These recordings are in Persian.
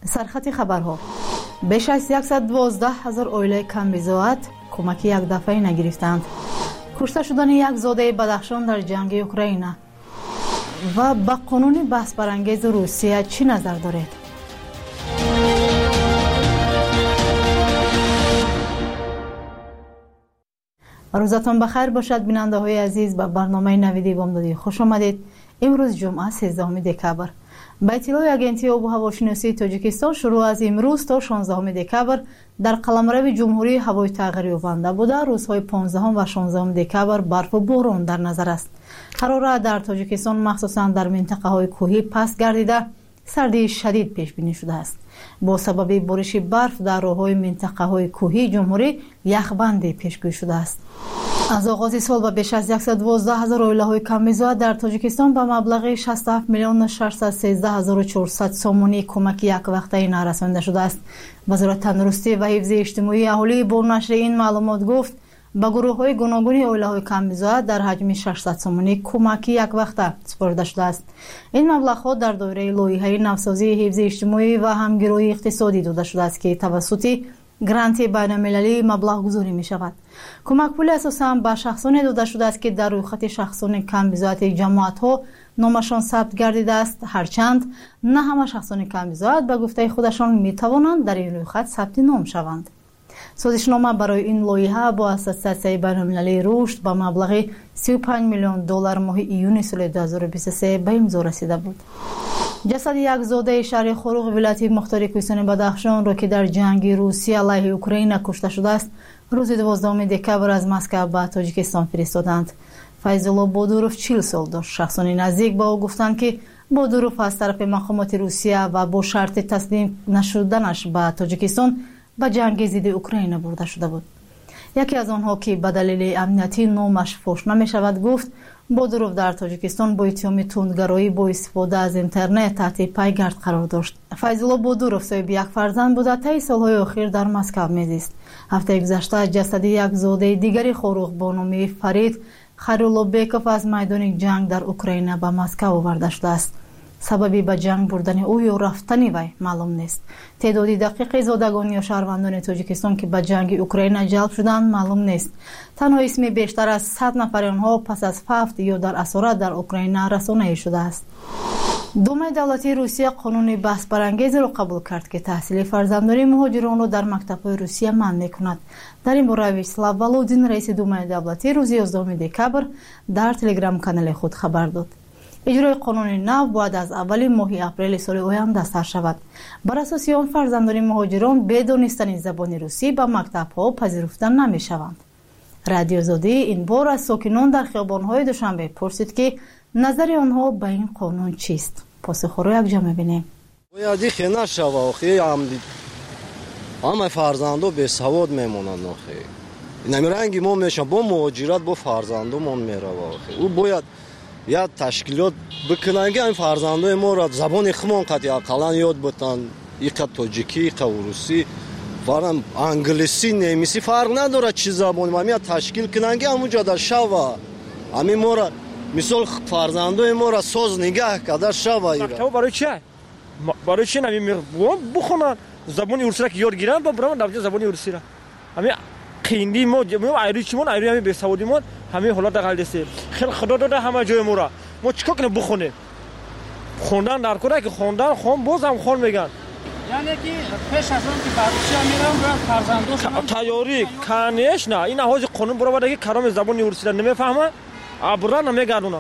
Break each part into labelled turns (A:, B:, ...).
A: سرخط خبرها. بیش از 112,000 اویله کمبیزوات کمکی یک دفعه نگرفتند. کشته شدن یک زاده بدخشان در جنگ اوکراین و با قانون بحث برانگیز روسیه چی نظر دارید؟ روزتان بخیر باشد بیننده های عزیز. به برنامه نویدی بامدادی خوش آمدید. امروز جمعه 13 دکبر. با اطلاع اگنتی آب و هواشناسی تاجیکستان شروع از امروز تا 16 دکبر در قلمرو جمهوری هوای تغییر یافته بوده. روزهای 15 و 16 دکبر برف و باران در نظر است. حرارت در تاجیکستان مخصوصا در منطقه های کوهی پست گردیده سردی شدید پیش بینی شده است. با سبب بارش برف در راههای منطقه های کوهی جمهوری یخبندی پیشگویی شده است. از آغاز سال به بیش از 112,000 اویله های کمبیزوات در تاجیکستان به مبلغ 67,613,400 سومونی کمک یک وقته رسانده شده است. وزارت تندرستی و حفظ اجتماعی اهالی با نشر این معلومات گفت به گروه های گوناگون اویله های کمبیزوات در حجم 600 سومونی کمک یک وقته سپرده شده است. این مبلغ ها در دایره لایحه نوسازی حفظ اجتماعی و همگرایی اقتصادی داده شده است که توسط گرانت بین‌المللی مبلغ گذاری می شود. کمک پول اساساً به شخصانی داده شده است که در رویخط شخصان کمبیزوات جماعت ها نامشان ثبت گردیده است، هرچند نه همه شخصان کمبیزوات به گفته خودشان می توانند در این رویخط ثبت نام شوند. سازشنامه برای این لایحه با اساسیه بین‌المللی رشد با مبلغ 35 میلیون دلار ماه ایون سال 2023 به امضا رسیده بود. جسد یک زاده شهر خروق ولایت مختار کوهستان بدخشان را که در جنگ روسیه علیه اوکراین کشته شده است روز 12 دکبر از مسکو به تاجیکستان فرستادند. فیض‌الله بادوروف 40 سال داشت. شخصانی نزدیک به او گفتند که بادوروف از طرف مقامات روسیه و با شرط تسلیم نشدنش به تاجیکستان به جنگ ضد اوکراین برده شده بود. یکی از آنها که به دلیل امنیتی نامش فاش نمی شود گفت بادوروف در تاجیکستان با اتهام تندگرایی با استفاده از اینترنت تحت پیگرد قرار داشت. فیض‌الله بادوروف صاحب یک فرزند بوده. طی سالهای اخیر در مسکو میزیست. هفته گذشته جسد یک زاده دیگری خروق با نام فرید خیرالله بیکوف از میدان جنگ در اوکراین به مسکو آورده شده است. سببی به جنگ بردن او یا رفتن وی معلوم نیست. تعداد دقیق زادگان یا شهروندان تاجیکستان که به جنگ اوکراین جلب شدند معلوم نیست. تنها اسم بیشتر از 100 نفر آنها پس از فوت یا در اسارت در اوکراین رسانه‌ای شده است. دومای دولتی روسیه قانون بحث برانگیز را قبول کرد که تحصیل فرزندان مهاجران را در مکتب‌های روسیه منع می‌کند. در این باره ویچسلاو ولودین رئیس دومای دولتی روز 11 دکبر در تلگرام کانال خود خبر داد. اجرای قانون نو باید از اول ماه اپریل سال آینده سر شود. بر اساس آن فرزندان مهاجران بدون دانستن زبان روسی به مکتب‌ها پذیرفته نمی‌شوند. رادیو زادی این بار از ساکنان در خیابان‌های دوشنبه پرسید که نظر آنها به این قانون چیست. پاسخ را یک جا می‌بینیم.
B: باید خیلی نشود. خیلی همه فرزندان به سواد میمونند. نمی‌رنگی ما میشم با مهاجرت با فرزندان می‌روند. او باید یا تشکیلات بکنن که این فرزندان ما را زبان خمان قطعی اقلان یاد بتن. یک تاجیکی، یک روسی، فرم انگلیسی، نمیسی فرق نداره چی زبان ما میاد تشکیل کنن که همونجا در شوا همین ما را مثال فرزندان ما را ساز نگاه کرده شوا ایران.
C: برای چه؟ برای چه نمی بخونن زبان روسی را که یاد گیرن با برام در زبان روسی را همین قیندی ما ایری چیمون ایری همین به سعودیمون همین حالات دقیق است. خیلی خدا داده همه جای ما را ما چیکار کنیم بخونیم؟ خوندن در کره که خوندن خون بازم خون میگن.
D: یعنی که پیش از اون که بچه‌ها میرن باید فرزنداشون
C: تیاری کنیش نه این حاج قانون برآورده که کلام زبان روسی را نمیفهمه ابرا نمیگردونه.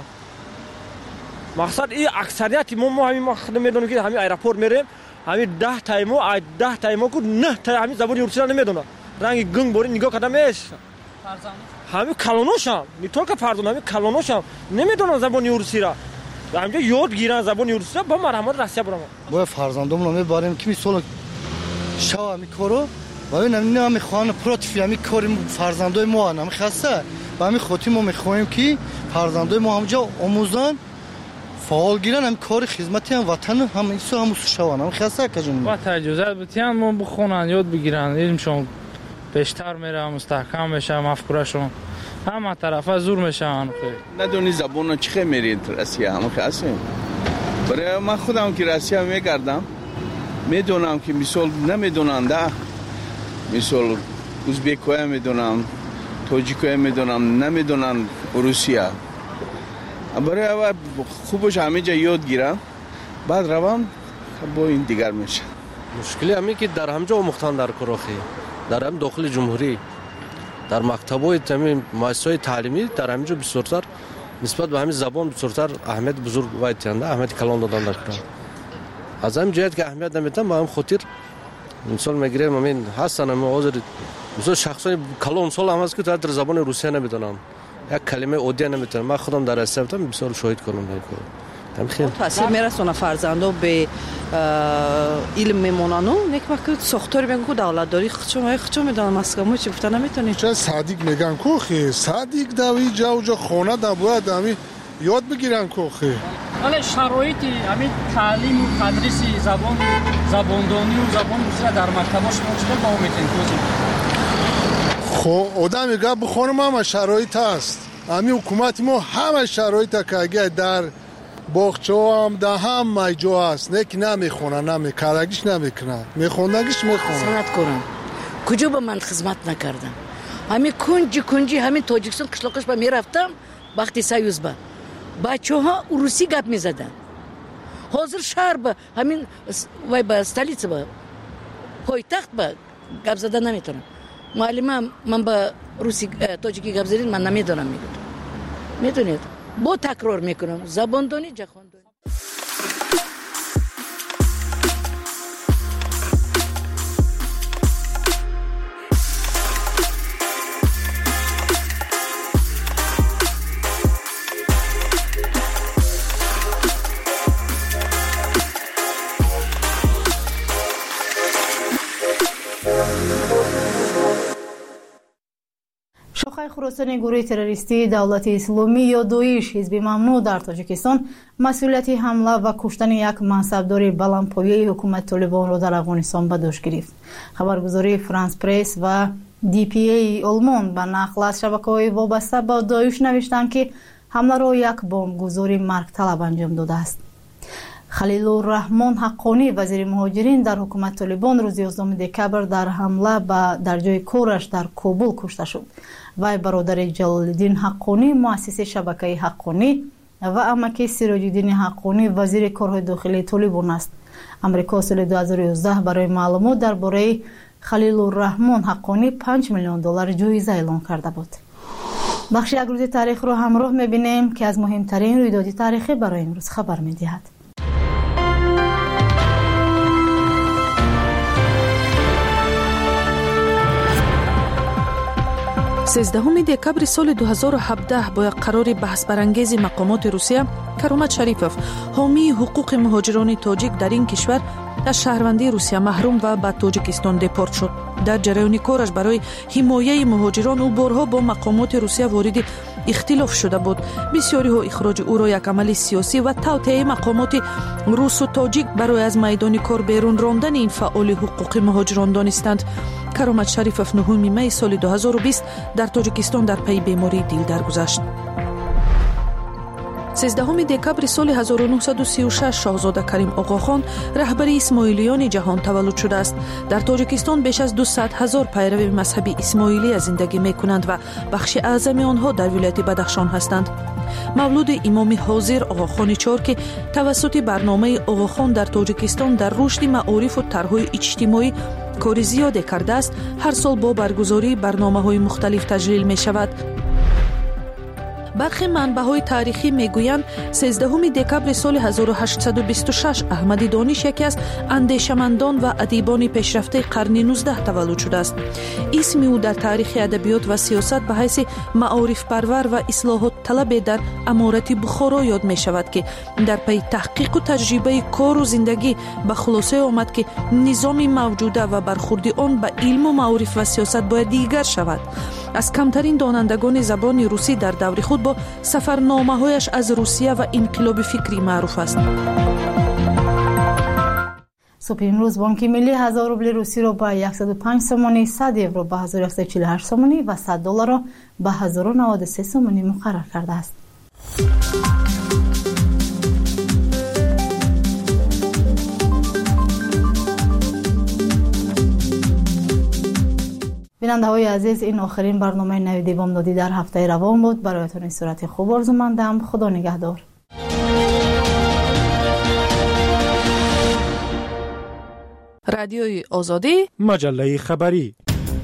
C: مقصد این اکثریت ما همین ما خود میدونیم که همین ایرپورت میریم همین 10 تایمو کو 9 تا همین زبان روسی را نمیدونه. رنگ گنگ بوری نگاه کردم میش همین کلونوشم نیتون که فرزند همین کلونوشم نمیدونن زبان روسی را همینجا یاد گیرن زبان روسی را با مرحمت روسیه برام
E: با فرزندامون میبریم که مثلا شوا میکارو و ببینم نه میخوان پروتفی همین کاری فرزندای ما هم خاصه و همین خاطی ما میخوایم که فرزندای ما همونجا آموزن فعال گیرن هم کار خدمتی هم وطن هم ایسو هم شوان هم خاصه کجون
D: با تجربه بتیان ما بخونن یاد بگیرن علمشون بیشتر میره مستحکم میشه مفکورشون همه طرفه زور میشن.
F: ندونی زبان چخه میرین روسیه هم خاصه برای من خودم که روسیه میگردم میدونم که مثال نمیدوننده، مثال ازبک‌ها میدونم، تاجیک‌ها میدونم، نمیدونن روسیه. برای اول خوبش همه جا یاد گیرم، بعد روم با این دیگر میشه.
G: مشکلی همی که در همجا آموختن در کراخی، در هم داخل جمهوری، در مکتب‌های مؤسسه‌های تعلیمی در همجا بسیارتر نسبت به همین زبان بسیارتر اهمیت بزرگ وایتیانده، اهمیت کلان دادن در کرد. از همین جهت که اهمیت نمیدن با هم خاطر مثال میگیریم همین هستن، همین حاضر مثلا شخصانی کلان سال هم هست که در زبان روسیه نمیدونم، یک کلمه اودیه نمیتونم. من خودم در اسیا بودم بسیار شاهد کنم این کارو.
H: تاثیر میرسونه فرزندو به علم میمونن. یک وقت ساختاری میگن که دولتداری خچو میدونن مسکمو چی گفتن نمیتونی.
I: چه صادق میگن کوخی صادق داوی جا خونه دا باید همین یاد بگیرن کوخی.
J: ولی شرایطی همین تعلیم و تدریس زباندانی و زبان روسیه در مکتباش مشکل با میتین.
I: خب آدم میگه بخونم همه شرایط هست. همین حکومت ما همه شرایط که اگه در باغچه هم در همه جا هست، نه که نمیخونن، کارگیش نمیکنن، میخوندگیش میخونن.
K: سنت کنم کجا با من خدمت نکردم. همین کنجی همین تاجیکستان قشلاقش با میرفتم وقتی سیوز با بچه ها روسی گپ میزدن. حاضر شهر با همین وای با استالیت با پایتخت با گپ زدن نمیتونم. معلم من با روسی تاجیکی گپ زدن من نمیدونم میدونید با تکرار میکنم زباندانی جهاندانی.
A: شاخه خراسانی گروه تروریستی دولت اسلامی یا دویش حزب ممنوع در تاجیکستان مسئولیت حمله و کشتن یک منصبدار بلندپایه حکومت طالبان را در افغانستان به دوش گرفت. خبرگزاری فرانس پرس و دی پی ای آلمان به نقل از شبکه‌های وابسته به داعش نوشتند که حمله را یک بمبگذار مرگ طلب انجام داده است. خلیل الرحمن حقانی وزیر مهاجرین در حکومت طالبان روز 11 دکبر در حمله در جای کارش در کابل کشته شد. وی برادر جلال‌الدین حقانی مؤسس شبکه حقانی و عمک سراج‌الدین حقانی وزیر کارهای داخلی طالبان است. امریکا سال 2011 برای معلومات درباره خلیل الرحمن حقانی 5 میلیون دلار جایزه اعلام کرده بود. بخش یک روز تاریخ رو همراه می‌بینیم که از مهمترین رویداد تاریخی برای امروز خبر می‌دهد.
H: 13 دکبر سال 2017 با یک قرار بحث برانگیز مقامات روسیه، کرامت شریفوف حامی حقوق مهاجران تاجیک در این کشور از شهروندی روسیه محروم و به تاجیکستان دپورت شد. در جریان کارش برای حمایت مهاجران او بارها با مقامات روسیه وارد اختلاف شده بود. بسیاری ها اخراج او را یک عمل سیاسی و توطئه مقامات روس و تاجیک برای از میدان کار بیرون راندن این فعال حقوق مهاجران دانستند. کرامت شریفوف 9 می سال 2020 در تاجیکستان در پی بیماری دل درگذشت. 13 دکبر سال 1936 شاهزاده کریم آقاخان رهبری اسماعیلیان جهان تولد شده است. در تاجیکستان بیش از 200,000 پیرو مذهب اسماعیلی زندگی می‌کنند و بخش اعظم آنها در ولایت بدخشان هستند. مولود امام حاضر آقاخان 4 که توسط برنامه آقاخان در تاجیکستان در رشد معارف و طرح‌های اجتماعی کار زیادی کرده است، هر سال با برگزاری برنامه‌های مختلف تجلیل می‌شود. برخی منبع‌های تاریخی میگویند 13 دکبر سال 1826 احمدی دانش یکی از اندیشمندان و ادیبان پیشرفته قرن 19 تولد شده است. اسم او در تاریخ ادبیات و سیاست به حیث معارف پرور و اصلاحات طلب در امارت بخارا یاد می شود که در پی تحقیق و تجربه کار و زندگی به خلاصه آمد که نظام موجوده و برخورد آن به علم و معارف و سیاست باید دیگر شود. از کمترین دانندگان زبان روسی در دور خود با سفرنامه‌هایش از روسیه و انقلاب فکری معروف است.
A: صبح امروز بانک ملی 1000 روبل روسی را با 105 سومانی، 100 یورو با 1148 سومانی و 100 دلار را با 1093 سومانی مقرر کرده است. بیننده های عزیز، این آخرین برنامه نوید بامدادی در هفته روان بود. برایتون این صورت خوب آرزومندم. خدا نگهدار.
H: رادیوی آزادی،
L: مجله خبری.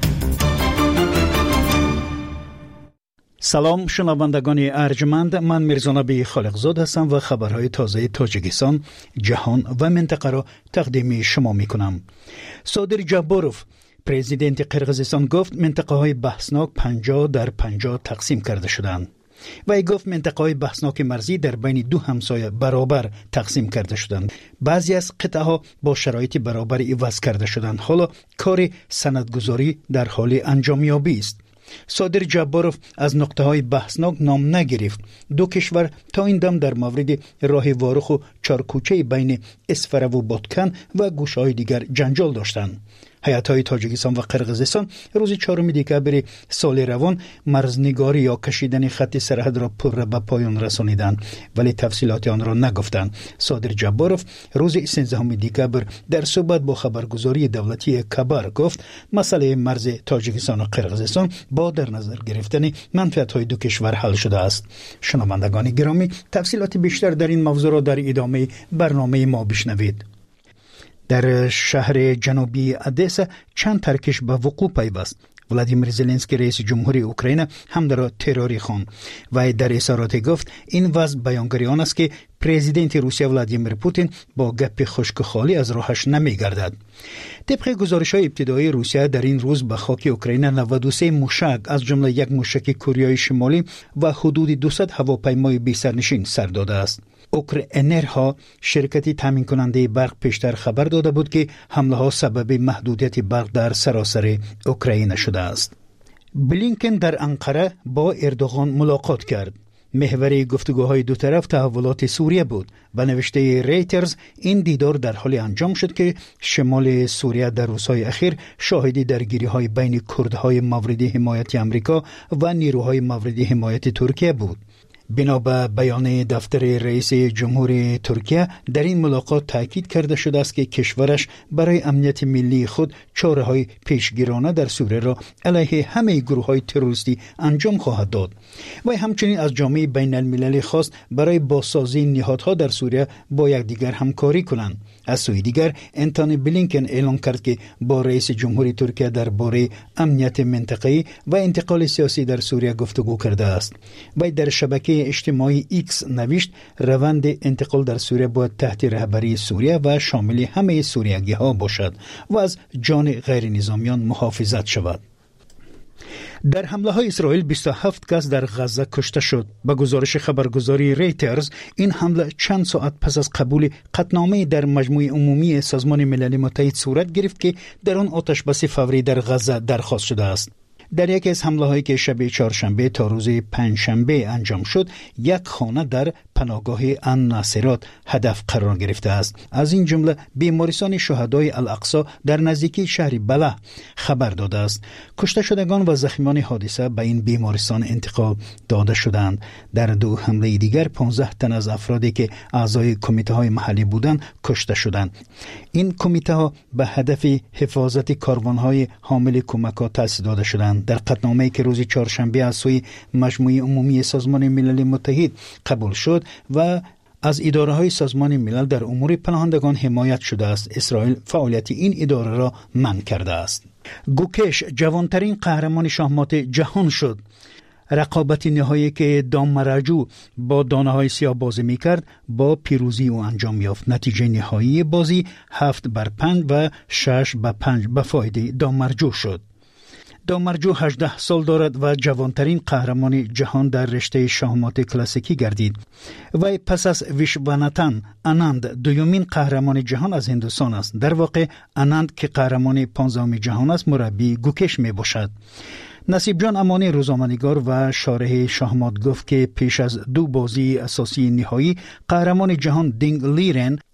L: سلام شنوندگان ارجمند، من میرزانبی خالقزاد هستم و خبرهای تازه تاجیکستان، جهان و منطقه را تقدیم شما می کنم. صادر جاباروف پرزیدنت قرقیزستان گفت منطقه های بحثناک 50-50 تقسیم کرده شدند. وی گفت منطقه های بحثناک مرزی در بین دو همسایه برابر تقسیم کرده شدند. بعضی از قطعه ها با شرایط برابری عوض کرده شدند. حالا کار سندگذاری در حال انجامیابی است. صادر جاباروف از نقطه های بحثناک نام نگرفت. دو کشور تا این دم در مورد راه وارخ و چارکوچه بین اسفره و بادکن و گوشه های دیگر جنجال داشتند. هیئت‌های تاجیکستان و قرقیزستان روز 4 دکبر سال روان مرزنگاری یا کشیدن خط سرحد را پر به پایان رسانیدند، ولی تفصیلات آن را نگفتند. صادر جاباروف روز 13 دکبر در صحبت با خبرگزاری دولتی کبر گفت مسئله مرز تاجیکستان و قرقیزستان با در نظر گرفتن منفعت‌های دو کشور حل شده است. شنوندگان گرامی، تفصیلات بیشتر در این موضوع را در ادامه برنامه ما بشنوید. در شهر جنوبی ادسا چند ترکش به وقوع پیوست. ولادیمیر زلنسکی رئیس جمهوری اوکراین حمله را تروری خواند و در اظهارات گفت این وضع بیانگری آن است که پرزیدنت روسیه ولادیمیر پوتین با گپ خشک خالی از راهش نمیگردد. طبق گزارش‌های ابتدایی روسیه در این روز به خاک اوکراین 93 موشک از جمله یک موشک کوریای شمالی و حدود 200 هواپیمای بی سرنشین سر داده است. اوکرانرها شرکتی تامین کننده برق پیشتر خبر داده بود که حمله ها سبب محدودیت برق در سراسر اوکراین شده است. بلینکن در انقره با اردوغان ملاقات کرد. محور گفتگوهای دو طرف تحولات سوریه بود. به نوشته ریترز این دیدار در حال انجام شد که شمال سوریه در روزهای اخیر شاهد درگیری‌های بین کردهای مورد حمایت آمریکا و نیروهای مورد حمایت ترکیه بود. بنا به بیان دفتر رئیس جمهور ترکیه در این ملاقات تاکید کرده شده است که کشورش برای امنیت ملی خود چاره‌های پیشگیرانه در سوریه را علیه همه گروه‌های تروریستی انجام خواهد داد و همچنین از جامعه بین المللی خواست برای بازسازی نهادها در سوریه با یکدیگر همکاری کنند. از سوی دیگر انتونی بلینکن اعلام کرد که با رئیس جمهور ترکیه درباره امنیت منطقه‌ای و انتقال سیاسی در سوریه گفتگو کرده است. و در شبکه اجتماعی ایکس نوشت روند انتقال در سوریه باید تحت رهبری سوریه و شامل همه سوریگی‌ها باشد و از جان غیر نظامیان محافظت شود. در حمله های اسرائیل 27 کس در غزه کشته شد. با گزارش خبرگزاری ریترز این حمله چند ساعت پس از قبول قطعنامه در مجمع عمومی سازمان ملل متحد صورت گرفت که در آن آتشبس فوری در غزه درخواست شده است. در یکی از حمله هایی که شب چهارشنبه تا روز پنجشنبه انجام شد، یک خانه در پناهگاه الناصرات هدف قرار گرفته است. از این جمله بیمارستان شهدای الاقصی در نزدیکی شهر بلح خبر داده است. کشته شدگان و زخمیان حادثه به این بیمارستان انتقال داده شدند. در دو حمله دیگر 15 تن از افرادی که اعضای کمیته های محلی بودند کشته شدند. این کمیته ها به هدف حفاظت کاروان های حامل کمک‌ها تأسیس داده شدند. در قطعنامه‌ای که روز چهارشنبه از سوی مجمع عمومی سازمان ملل متحد قبول شد و از اداره‌های سازمان ملل در امور پناهندگان حمایت شده است، اسرائیل فعالیت این اداره را منع کرده است. گوکش جوانترین قهرمان شاهمات جهان شد. رقابت نهایی که دامراجو با دانه‌های سیاه بازی می‌کرد با پیروزی او انجام یافت. نتیجه نهایی بازی 7-5 و 6-5 به فایده دامراجو شد. دامراجو 18 سال دارد و جوانترین قهرمان جهان در رشته شاهمات کلاسیکی گردید. و پس از ویشواناتان آناند دومین قهرمان جهان از هندوستان است. در واقع آناند که قهرمان 15 جهان است مربی گوکش می باشد. نصیب جان امانی روزنامه‌نگار و شارح شاهمات گفت که پیش از دو بازی اساسی نهایی قهرمان جهان دینگ لیرن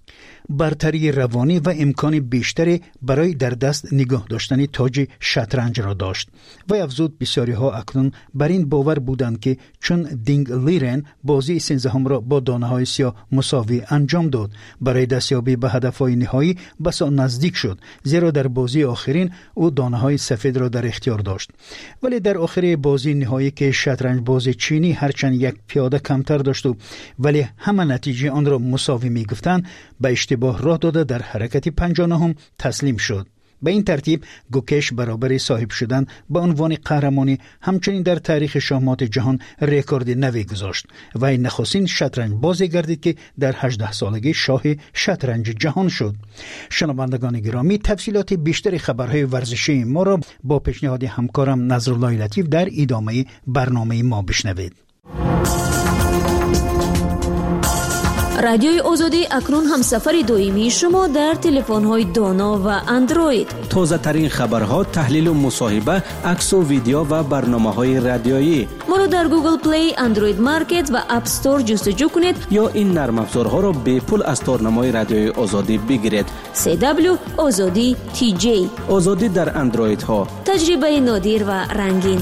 L: برتری روانی و امکان بیشتری برای در دست نگاه داشتن تاج شطرنج را داشت. و افزود بسیاری ها اکنون بر این باور بودند که چون دینگ لیرن بازی 13 را با دانه های سیاه مساوی انجام داد، برای دستیابی به هدف های نهایی بسا نزدیک شد، زیرا در بازی آخرین او دانه های سفید را در اختیار داشت. ولی در آخر بازی نهایی که شطرنج باز چینی هرچند یک پیاده کمتر داشت ولی همه نتیجه آن را مساوی می گفتند، به اشتباه راه داده در حرکت 59 تسلیم شد. به این ترتیب گوکش برابر صاحب شدن به عنوان قهرمانی همچنین در تاریخ شاهمات جهان رکورد نوی گذاشت و این نخستین شطرنج بازی گردید که در 18 سالگی شاه شطرنج جهان شد. شنوندگان گرامی، تفصیلات بیشتر خبرهای ورزشی ما را با پیشنهاد همکارم نظرالله لطیف در ادامه برنامه ما بشنوید.
M: رادیوی آزادی اکنون هم سفر دائمی شما در تلفن‌های دانا و اندروید.
N: تازه ترین خبرها، تحلیل و مصاحبه، عکس و ویدیو و برنامه‌های رادیویی.
M: ما رو در گوگل پلی، اندروید مارکت و اپ استور جستجو کنید
N: یا این نرم افزارها را به پول از تارنمای رادیوی آزادی بگیرید.
M: CW آزادی TJ.
N: آزادی در اندروید ها.
M: تجربه نادر و رنگین.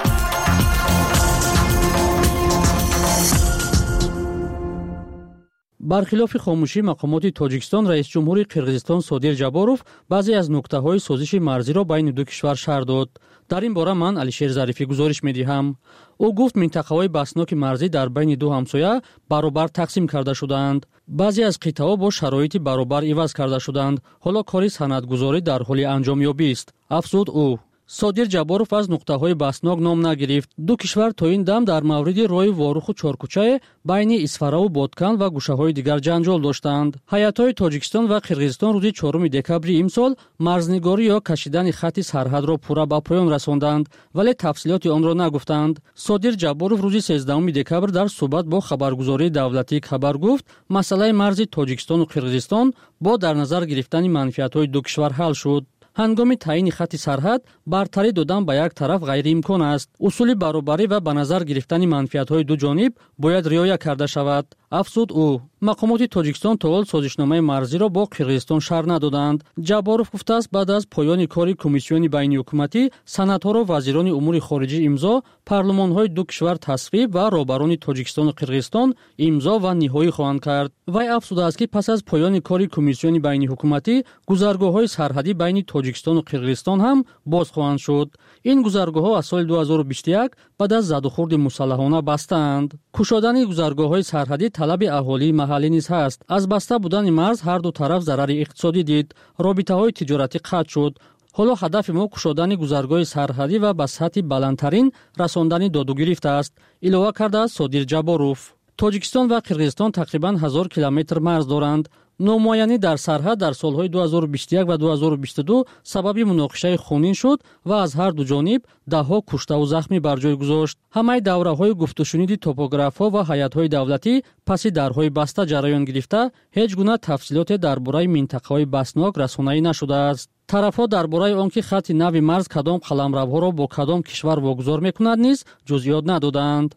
O: برخلاف خاموشی مقامات تاجیکستان، رئیس جمهور قرقیزستان صادر جاباروف بعضی از نکته‌های سازش مرزی را بین دو کشور شرح داد. در این باره من علیشیر ظریفی گزارش می‌دهم. او گفت منطقه‌های بسناک مرزی در بین دو همسایه برابر تقسیم کرده شدند. بعضی از قطعه‌ها با شرایط برابر عوض کرده شدند. حالا کاری سندگذاری در حال انجامیابی است. افزود او. صادر جاباروف از نقطه‌های بسناک نام نگرفت. دو کشور تا این دم در مورد راه واروخ و چارکوچه بین اسفرا و بادکن و گوشه‌های دیگر جنجال داشتند. هیئت‌های تاجیکستان و قرقیزستان روز 4 دکبر امسال مرزنگاری یا کشیدن خط سرحد را پورا به پایان رساندند، ولی تفصیلات آن را نگفتند. صادر جاباروف روز 13 دکبر در صحبت با خبرگزاری دولتی خبر گفت مسئله مرز تاجیکستان و قرقیزستان با در نظر گرفتن منفعت‌های دو کشور حل شد. هنگام تعیین خط سرحد برتری دادن به یک طرف غیر امکان است. اصول برابری و به نظر گرفتن منفعت‌های دو جانب باید رعایت کرده شود. افزود او. مقامات تاجیکستان تا حال سازشنامه مرزی را با قرقیزستان شرح ندادند. جاباروف گفته است بعد از پایان کار کمیسیون بین حکومتی، سنات‌ها را وزیران امور خارجه امضا، پارلمان‌های دو کشور تصویب و رهبران تاجیکستان و قرقیزستان امضا و نهایی خواهند کرد. وی افزوده است که پس از پایان کار کمیسیون بین حکومتی، گذرگاه‌های سرحدی بین تاجیکستان و قرقیزستان هم باز خواهند شد. این گذرگاه‌ها از سال 2021 بعد از زدوخورد مسلحانه بستند. کشادن گذرگاه‌های سرحدی طلب اهالی محلی نیز هست. از بسته بودن مرز هر دو طرف ضرر اقتصادی دید. رابطه‌های تجارتی قطع شد. حالا هدف ما کشادن گذرگاه سرحدی و به سطح بلندترین رساندن داد و گرفت است. الوه کرده صادر جاباروف. تاجیکستان و قرقیزستان تقریباً 1000 کیلومتر مرز دارند. نومایانی در سرحد در سالهای 2021 و 2022 سبب مناقشه خونین شد و از هر دو جانب ده‌ها کشته و زخمی بر جای گذاشت. همه دوره‌های گفت و شنید توپوگراف‌ها و هیئت‌های دولتی پس درهای بسته جریان گرفته، هیچ گونه تفصیلات درباره منطقه‌های بسناک رسانه‌ای نشده است. طرف‌ها درباره آنکه خط نوی مرز کدام قلمروها را با کدام کشور واگذار می‌کند نیز جزئیات ندادند.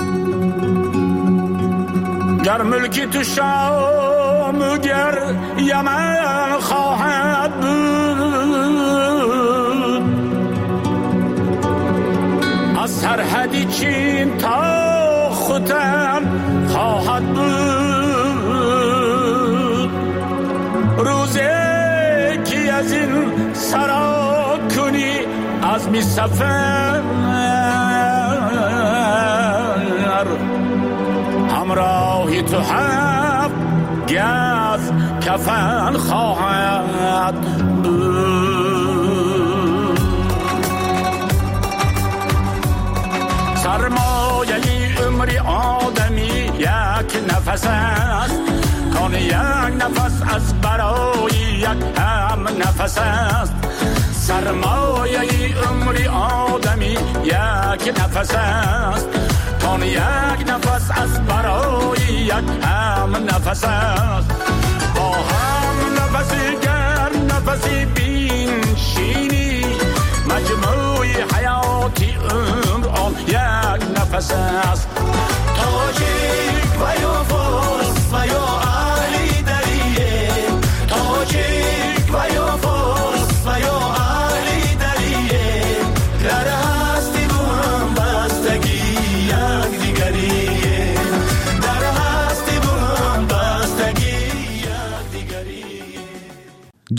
P: گر ملکی تو شام گر یمن خواهد بود، از سرحدی چین تا ختن خواهد بود. روزی که از این سرا کنی از می سفر، همراهی تو هفت گز کفن خواهد بود. سرمایه عمر آدمی یک نفس است، کان یک نفس از برای یک هم نفس است. سرمایه عمر آدمی یک نفس است، کان یک نفس از برای یک هم نفس است. با هم نفسی گر نفسی بین شینی، مجموع حیاتی عمر آن یک نفس است. تاجیک و یا فارس و یا اهلی دریه،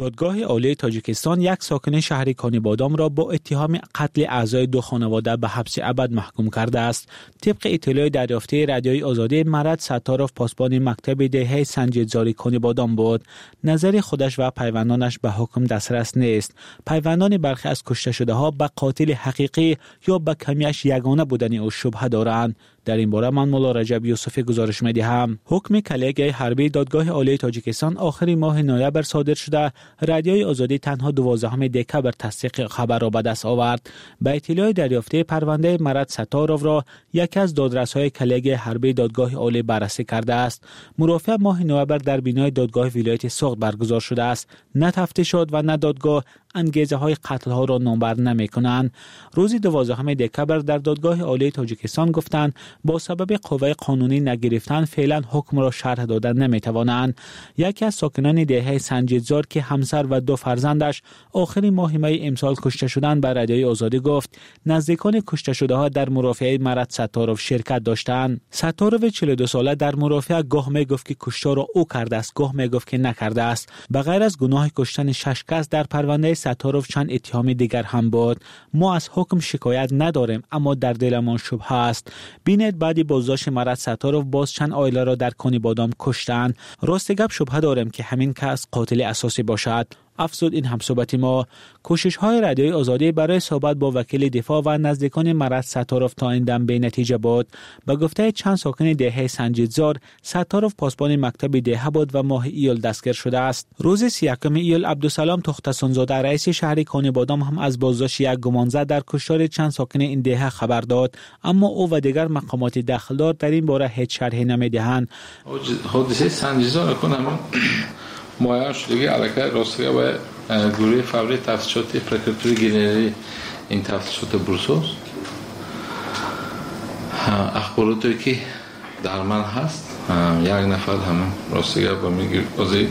Q: دادگاه عالی تاجیکستان یک ساکن شهر کانیبادام را با اتهام قتل اعضای دو خانواده به حبس ابد محکوم کرده است. طبق اطلاع دریافته رادیوی آزادی، مرد ستاروف پاسبان مکتب دهه سنجیدزاری کانیبادام بود. نظر خودش و پیوندانش به حکم دسترس نیست. پیوندان برخی از کشته شده ها به قاتل حقیقی یا به کمیش یگانه بودن او شبهه دارند. در این باره من مولا رجب یوسفی گزارش می‌دهم. حکم کلیه حربی دادگاه عالی تاجیکستان آخر ماه نوامبر صادر شده. رادیوی آزادی تنها 12 دکبر تصدیق خبر را به دست آورد. به اطلاع دریافته، پرونده مرد ستاروف را یکی از دادرس‌های کلیه حربی دادگاه عالی بررسی کرده است. مرافعه ماه نوامبر در بینای دادگاه ولایت سوخت برگزار شده است. نه تفتیشات و نه دادگاه انگیزه های قتل ها را نامبر نمی کنند. روز 12 دکبر در دادگاه عالی تاجیکستان گفتند با سبب قوه قانونی نگرفتن فعلا حکم را شرح دادن نمی توانند. یکی از ساکنان دهه سنجیدزار که همسر و دو فرزندش آخر ماه می امسال کشته شدند به رادیوی آزادی گفت نزدیکان کشته شده ها در مرافعه مرد ستاروف شرکت داشتند. ستاروف 42 ساله در مرافعه گاه می گفت که کشتار را او کرده است، گاه می گفت که نکرده است. به غیر از گناه کشتن 6 کس در پرونده ستاروف چند اتهام دیگر هم بود. ما از حکم شکایت نداریم، اما در دلمان شبهه است. بینید بعد بازداشت مرد ستاروف باز چند عائله را در کانیبادام کشتند. راست گپ شبهه داریم که همین کس قاتل اساسی باشد. افزود این همصحبت ما. کوشش های رادیوی آزادی برای صحبت با وکیل دفاع و نزدیکان مرد ستاروف تا این دم بی نتیجه بود. با گفته چند ساکن دهه سنجیدزار، ستاروف پاسبان مکتب دهه بود و ماه ایول دستگیر شده است. روز 31 ایول عبدالسلام تختسونزاده رئیس شهر کانیبادام هم از بازداشت یک گمانزد در کشتار چند ساکن این دهه خبر داد، اما او و دیگر مقامات دخلدار در این باره هیچ شرحی نمیدهند.
R: حادثه سنجیدزار کنم معین شدگی علاقه راستگاه و گروه فوری تفتیشات پرکراتوری گنری این تفتیشات بروسوس اخباراتی که در من هست یک نفر همه راستگاه با میگیر بازی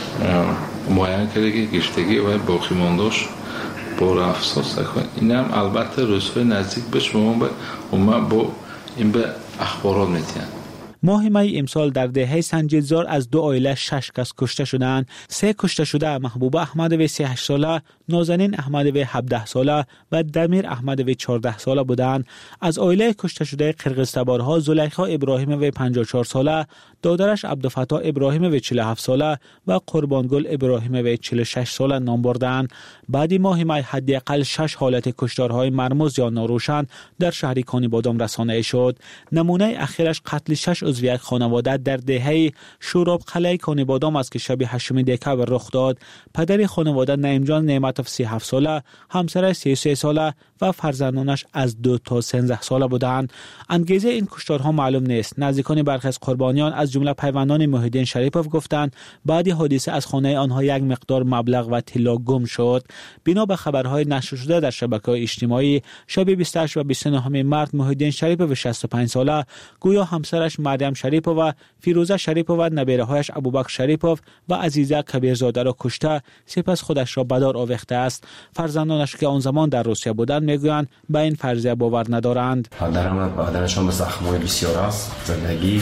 R: معین کرده که گشتگی و باقی مانداش با افساس این هم البته روزهای نزدیک بهش ما با این به اخبارات میتین.
Q: ماه می امسال در دهه سنجیدزار از دو عائله 6 کس کشته شدند. 3 کشته شده محبوبه احمدوی 38 ساله، نازنین احمدوی 17 ساله و دمیر احمدوی 14 ساله بودند. از عائله کشته شده قرقیزتبارها زلیخا ابراهیموی 54 ساله، دادرش عبدالفتاح ابراهیموی 47 ساله و قربانگل ابراهیموی 46 ساله نام بردند. بعد ماه می حداقل 6 حالت کشتارهای مرموز یا ناروشن در شهر کانیبادام رسانه شد. نمونه اخیرش قتل 6 عضو یک خانواده در دهه شوراب قلعه کانیبادام است که شب 8 دکبر رخ داد. پدر خانواده نعیم جان نعمتوف 37 ساله، همسرش 33 ساله و فرزندانش از 2 تا 13 ساله بودند. انگیزه این کشتارها معلوم نیست. نزدیکان برخی از قربانیان از جمله پیوندان محی الدین شریپوف گفتند بعد حادثه از خانه آنها یک مقدار مبلغ و طلا گم شد. بنا به خبرهای نشر شده در شبکه‌های اجتماعی، شب 28 و 29 مارس محی الدین شریپوف 65 ساله گویا همسرش مریم شریپوف و فیروزه شریپوف و نبیره‌هایش ابوبکر شریپوف و عزیزه کبیرزاده را کشته، سپس خودش را به دار آویخته است. فرزندانش که آن زمان در روسیه بودند میگویند به این فرضیه باور ندارند.
S: پدرشان به زخم‌های بسیار است، زندگی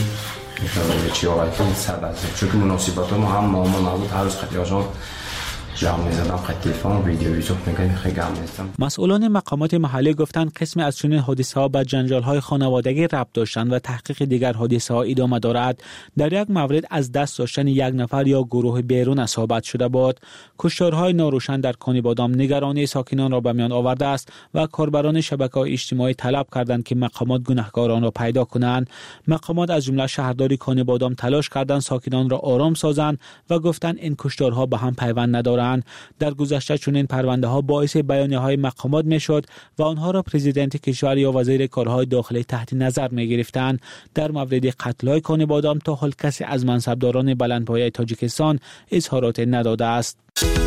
S: چیاوتی صد است. چون مناسبت ما هم مامان نبود، هر روز خطیاشان جمع می‌زدم، خط تلفن ویدیو یوتیوب می‌گن خیلی گم نیستم.
Q: مسئولان مقامات محلی گفتند قسمی از چنین حادثه‌ها به جنجال‌های خانوادگی ربط داشتند و تحقیق دیگر حادثه‌ها ادامه دارد. در یک مورد از دست داشتن یک نفر یا گروه بیرون از صحبت شده بود. کشتارهای ناروشن در کانیبادام نگرانی ساکنان را به میان آورده است و کاربران شبکه‌های اجتماعی طلب کردند که مقامات گناهکاران را پیدا کنند. مقامات از جمله شهرداری کانیبادام تلاش کردند ساکنان را آرام سازند و گفتند این کشتارها به هم پیوند ندارند. در گذشته چنین پرونده ها باعث بیانیه های مقامات میشد و آنها را پرزیدنت کشور یا وزیر کارهای داخلی تحت نظر می گرفتند. در مورد قتل های کانیبادام تا حال کسی از منصبداران بلندپایه تاجیکستان اظهارات نداده است.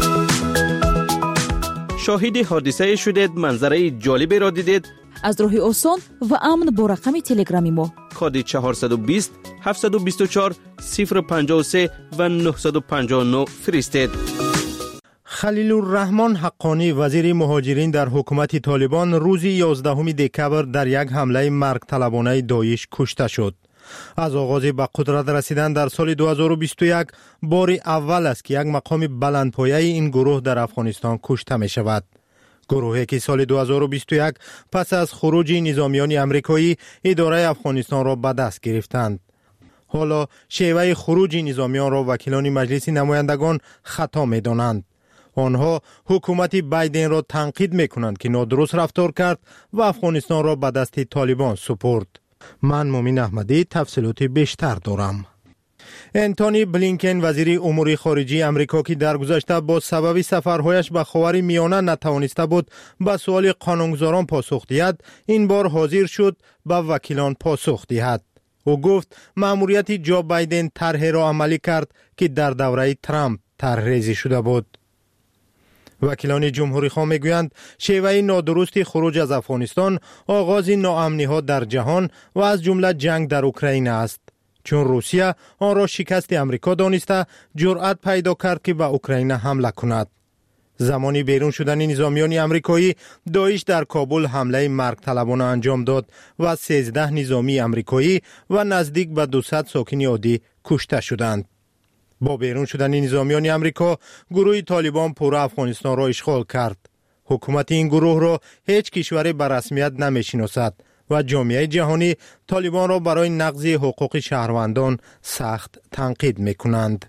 T: شاهد حادثه شدید، منظره جالبی را دیدید؟
H: از راه آسان و امن با رقم تلگرامی ما
T: کد 420 724 053 و 959 فرستید.
Q: خلیل الرحمن حقانی وزیر مهاجرین در حکومت طالبان روز 11 دکبر در یک حمله مرگ طلبانه داعش کشته شد.
B: از آغاز به قدرت رسیدن در سال 2021 بار اول است که یک مقام بلندپایه این گروه در افغانستان کشته می شود. گروهی که سال 2021 پس از خروج نظامیان امریکایی اداره افغانستان را به دست گرفتند. حالا شیوه خروج نظامیان را وکیلان مجلس نمایندگان خطا می دانند. آنها حکومت بایدن را تنقید می کنند که نادرست رفتار کرد و افغانستان را به دست طالبان سپرد. من مومن احمدی تفصیلات بیشتر دارم. انتونی بلینکن وزیر امور خارجه امریکا که در گذشته با سبب سفرهایش به خاور میانه نتوانسته بود به سوال قانونگذاران پاسخ دهد، این بار حاضر شد به وکیلان پاسخ دهد. او گفت مأموریت جو بایدن طرح را عملی کرد که در دوره ترامپ طرحریزی شده بود. وکیلان جمهوری خواه میگویند شیوه نادرست خروج از افغانستان آغاز ناامنی ها در جهان و از جمله جنگ در اوکراین است، چون روسیه آن را شکست امریکا دانسته جرأت پیدا کرد که به اوکراین حمله کند. زمانی بیرون شدن نظامیان امریکایی، داعش در کابل حمله مرگ طلبانه انجام داد و 13 نظامی امریکایی و نزدیک به 200 ساکن عادی کشته شدند. با بیرون شدن نظامیان امریکا، گروه طالبان پورا افغانستان را اشغال کرد. حکومت این گروه را هیچ کشوری به رسمیت نمی‌شناسد و جامعه جهانی طالبان را برای نقض حقوق شهروندان سخت تنقید می‌کنند.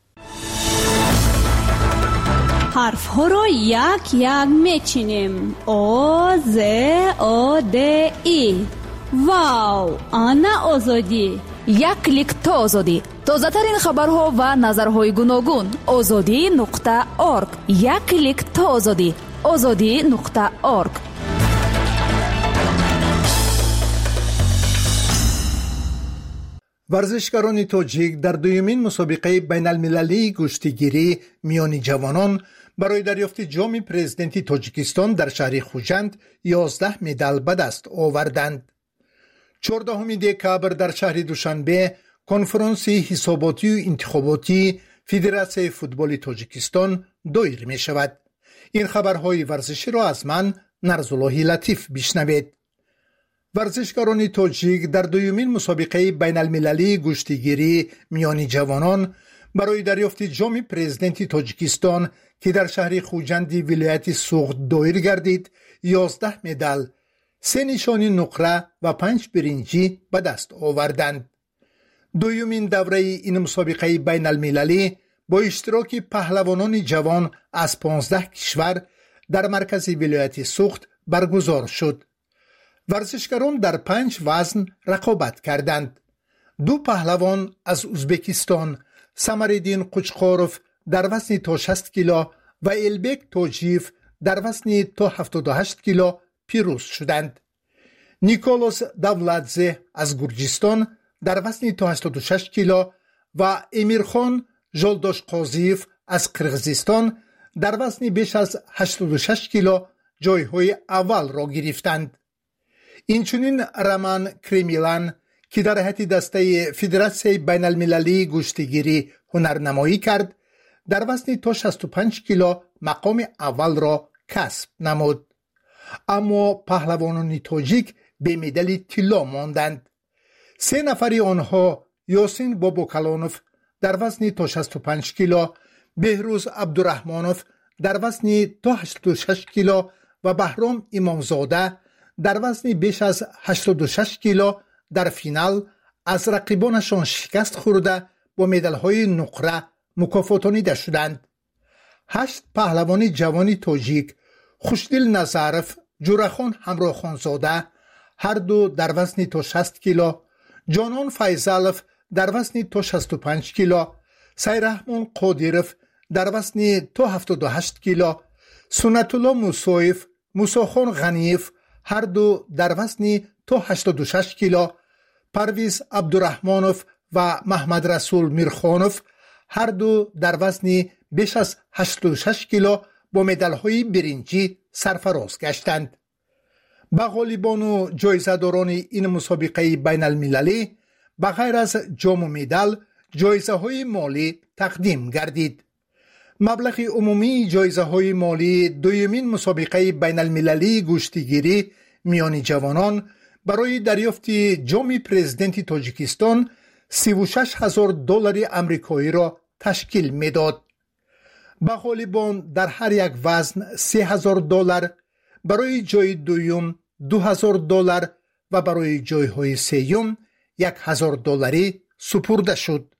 U: حرف ها را یک یک میچینیم. او ز او د ای. واو، آنا آزادی.
H: یک کلیک تا آزادی. تازه ترین خبرها و نظرهای گوناگون. azadi.org. یک کلیک تا آزادی. azadi.org.
V: ورزشکاران تاجیک در دومین مسابقه بین المللی گشتیگیری میان جوانان برای دریافت جام پرزیدنتی تاجیکستان در شهر خوجند 11 مدال به دست آوردند. 14 دکبر در شهر دوشنبه کنفرانس حساباتی و انتخاباتی فدراسیون فوتبال تاجیکستان دایر می شود. این خبرهای ورزشی را از من نرزالله لطیف بشنوید. ورزشکاران تاجیک در دومین مسابقه بین المللی گشتیگیری میان جوانان برای دریافت جام پرزیدنتی تاجیکستان که در شهر خوجند ولایت سوغد دایر گردید 11 مدال، 3 نشانی نقره و 5 برنجی به دست آوردند. دومین دوره این مسابقه بین المللی با اشتراک پهلوانان جوان از 15 کشور در مرکز ولایت سوغد برگزار شد. ورزشکاران در 5 وزن رقابت کردند. 2 پهلوان از ازبکستان، سمرالدین قوچقاروف در وزن تا 60 کیلو و البک توجیف در وزن تا 78 کیلو پیروز شدند. نیکولاس دولتزه از گرجستان در وزن تا 86 کیلو و امیرخان جلداش قاضیف از قرغیزستان در وزن بیش از 86 کیلو جایهای اول را گرفتند. اینچنین رمان کریمیلان که در هیئت دسته فدراسیون بین المللی گشتیگیری هنرنمایی کرد در وزن تا 65 کیلو مقام اول را کسب نمود. اما پهلوانان تاجیک به مدال طلا ماندند. 3 نفر آنها یاسین بابوکلانوف در وزن تا 65 کیلو، بهروز عبدالرحمانوف در وزن تا 86 کیلو و بهرام امامزاده در وزن بیش از 86 کیلو در فینال از رقیبانشان شکست خورده با مدال‌های نقره مکافاتانیده شدند. 8 پهلوان جوان تاجیک، خوشدل نظرف، جورخان همراخانزاده هر دو در وزن تا 60 کیلو، جانان فیضالف در وزن تا 65 کیلو، سیرحمان قادیرف در وزن تا 78 کیلو، سنت الله موسویف، موساخان غنیف هر دو در وزن تا 86 کیلو، پرویز عبدالرحمانوف و محمد رسول میرخانوف هر دو در وزن بیش از 86 کیلو با مدال‌های برنجی سرفراز گشتند. به غالبان و جایزه‌داران این مسابقه بین المللی به غیر از جام و مدال جایزه‌های مالی تقدیم گردید. مبلغ عمومی جایزه‌های مالی دومین مسابقه بین المللی گشتیگیری میان جوانان برای دریافت جام پرزیدنتی تاجیکستان $36,000 آمریکایی را تشکیل میداد. به غالبان در هر یک وزن $3,000، برای جای دوم $2,000 و برای جایهای سوم $1,000 سپرده شد.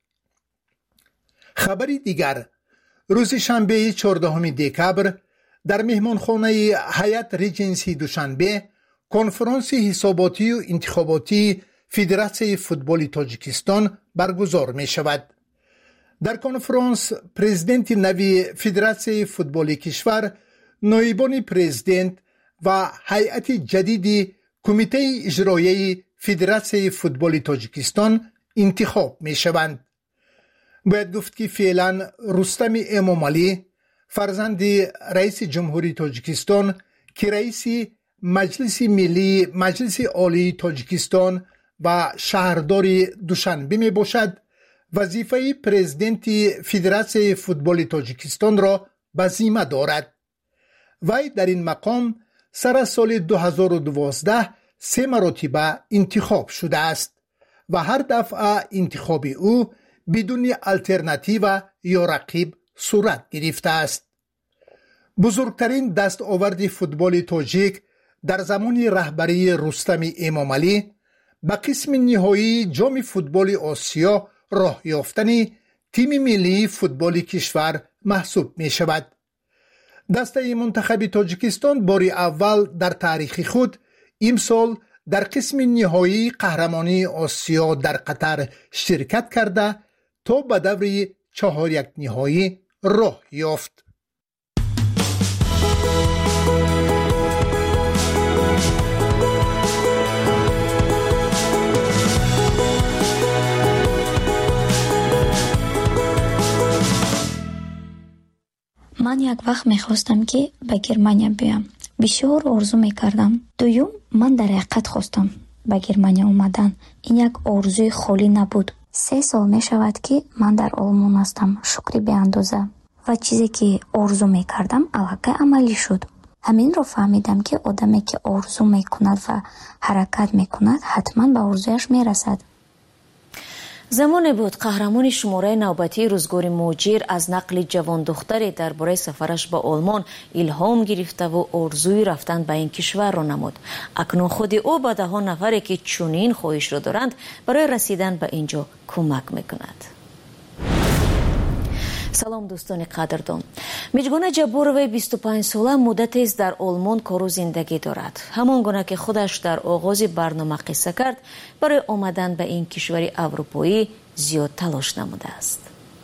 V: خبری دیگر، روز شنبه 14 دکبر در مهمانخانه هیئت ریجنسی دوشنبه کنفرانس حساباتی و انتخاباتی فدراسیون فوتبال تاجیکستان برگزار می شود. در کنفرانس پرزیدنت نوی فدراسیون فوتبال کشور، نایبان پرزیدنت و هیئت جدید کمیته اجرایی فدراسیون فوتبال تاجیکستان انتخاب می شوند. باید گفت که فعلا رستم امامعلی فرزند رئیس جمهوری تاجیکستان که رئیس مجلس عالی تاجیکستان و شهردار دوشنبه می باشد، وظیفه پرزیدنت فدراسیون فوتبال تاجیکستان را به ذمه دارد. وی در این مقام سر سال 2012 3 مرتبه انتخاب شده است و هر دفعه انتخاب او بدون الترناتیو یا رقیب صورت گرفته است. بزرگترین دستاورد فوتبال تاجیک در زمان رهبری رستم امامعلی به قسم نهایی جام فوتبال آسیا راه یافتن تیم ملی فوتبال کشور محسوب می شود. دسته منتخب تاجیکستان بار اول در تاریخ خود امسال در قسم نهایی قهرمانی آسیا در قطر شرکت کرده تا به دور 4 نهایی راه یافت.
C: من یک وقت میخواستم که به گرمانیا بیام. بسیار آرزو میکردم. دوم، من در حقیقت خواستم به گرمانیا اومدن. این یک آرزوی خالی نبود. 3 سال میشود که من در آلمان هستم. شکری به اندازه. و چیزی که آرزو میکردم الحقیقت عملی شد. همین رو فهمیدم که آدمی که آرزو میکند و حرکت میکند حتما به آرزویش میرسد.
M: زمان بود قهرمان شماره نوبتی روزگار مهاجر از نقل جوان دختری درباره سفرش به آلمان الهام گرفته و آرزوی رفتن به این کشور را نمود. اکنون خود او به 10 نفری که چنین خواهش را دارند برای رسیدن به اینجا کمک میکند. سلام دوستان قدردان. میجگونه جبوروی 25 ساله مدتی است در آلمان کار و زندگی دارد. همان گونه که خودش در آغاز برنامه قصه کرد، برای آمدن به این کشور اروپایی زیاد تلاش نموده است.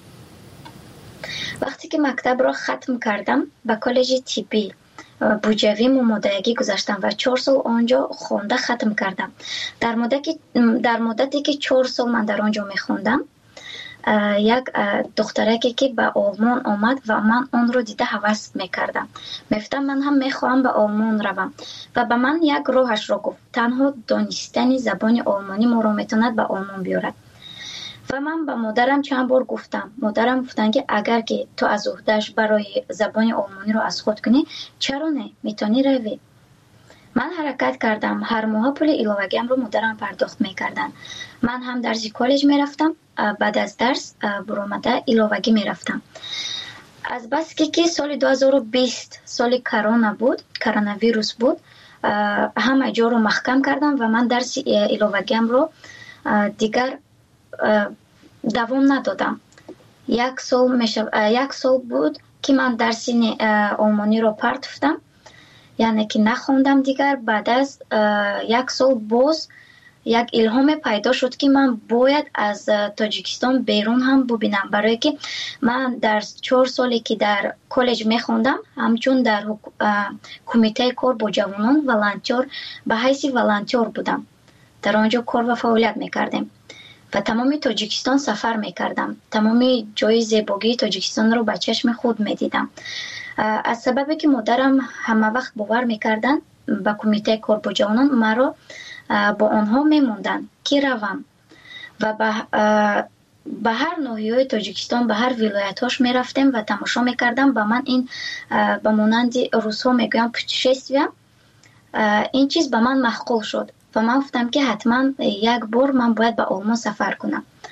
C: وقتی که مکتب را ختم کردم به کالج طبی بوجوی ممادگی گذاشتم و 4 سال آنجا خونده ختم کردم. در مدتی که 4 سال من در آنجا میخوندم، یک دخترکی که به آلمان آمد و من آن رو دیده هوس میکردم. میفتم من هم میخواهم به آلمان روم و به من یک راهش رو گفت. تنها دانستن زبان آلمانی ما رو میتوند به آلمان بیارد. و من به مادرم چند بار گفتم. مادرم گفتن که اگر که تو از عهده‌اش برای زبان آلمانی رو از خود کنی، چرا نه؟ میتونی روی. من حرکت کردم. هر ماه پول ایلاوگیم رو مادرم پرداخت میکردن. من هم درس کالج میرفتم. بعد از درس برآمده ایلاوگی میرفتم. از بس که سال 2020 سال کرونا بود، کرونا ویروس بود، همه جا رو محکم کردم و من درس ایلاوگیم رو دیگر دوام ندادم. 1 سال بود که من درس آلمانی رو پرتفتم، یعنی که نخوندم دیگر. بعد از 1 سال باز یک الهام پیدا شد که من باید از تاجیکستان بیرون هم ببینم، برای که من در 4 سالی که در کالج میخوندم همچون در کمیته کار با جوانان ولنتیر به حیث ولنتیر بودم. در آنجا کار و فعالیت میکردم و تمام تاجیکستان سفر میکردم. تمام جای زیبایی تاجیکستان رو به چشم خود میدیدم. از سببی که مادرم همه وقت باور میکردن به کمیته کار با جوانان، مرا با آنها میموندن که روم و به هر ناحیه تاجیکستان، به هر ولایتاش میرفتم و تماشا میکردم. به من این به مانند روس‌ها میگویم پوتشستویه، این چیز به من معقول شد و من گفتم که حتما یک بار من باید به آلمان سفر کنم.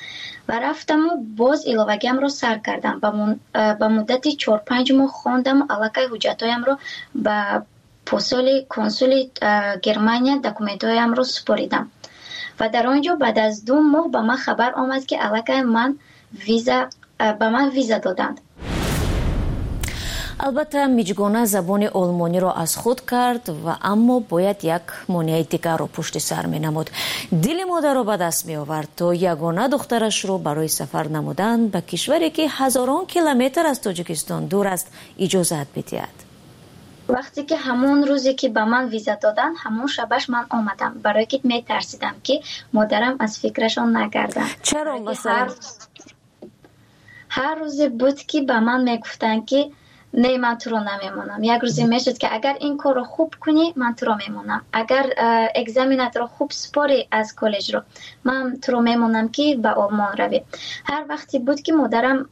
C: و رفتم و باز ایلوگیم رو سر کردم. با مدتی 4-5 ماه خواندم و علاقه حجتایم رو به کنسول گرمانیا دکومنتایم رو سپاریدم و در آنجا بعد از 2 ماه به من خبر آمد که علاقه من ویزا دادند.
M: البته میجگونه زبان آلمانی را از خود کرد و اما باید یک مانع دیگر را پشت سر می نمود. دل مادر را به دست می آورد تا یگانه دخترش را برای سفر نمودن به کشوری که هزاران کیلومتر از تاجیکستان دور است اجازت بدهد.
C: وقتی که همون روزی که به من ویزا دادن همون شبش من آمدم، برای که می ترسیدم که مادرم از فکرشان نگردن.
M: چرا مثلا؟
C: هر روز بود که به من می گفتن که نه من تو رو نمیمونم. یک روزی میشد که اگر این کار رو خوب کنی من تو رو میمونم، اگر اگزامینات رو خوب سپاری از کالج رو من تو رو میمونم که به آلمان روی. هر وقتی بود که مادرم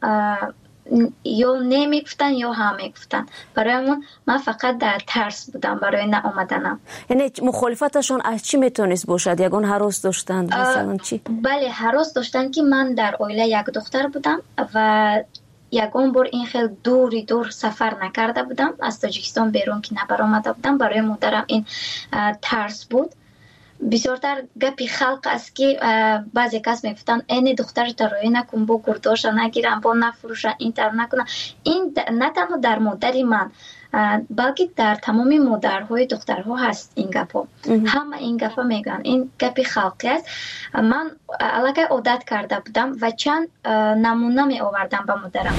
C: یا نمیگفتن یا هم میگفتن، برایمون من فقط در ترس بودم برای نه آمدنم.
M: یعنی مخالفتشون از چی میتونست باشد؟ یگان هراس داشتند مثلا چی؟
C: بله هراس داشتن که من در عائله یک دختر بودم و یگان بار این خیلی دور سفر نکرده بودم، از تاجیکستان بیرون که نبر آمده بودم. برای مادرم این ترس بود. بسیارتر گپی خلق است که بعضی کس میگفتن این دختر تروی نکن، با گرداش نگیرن، با نفروشن، این تر نکنن. این نه تنها در مادری من بلکه در تمام مادرهای دخترها هست این گپا. همه این گپا میگن، این گپی خلقی است. من علاقه عادت کرده بودم و چند نمونه می آوردم به مادرم.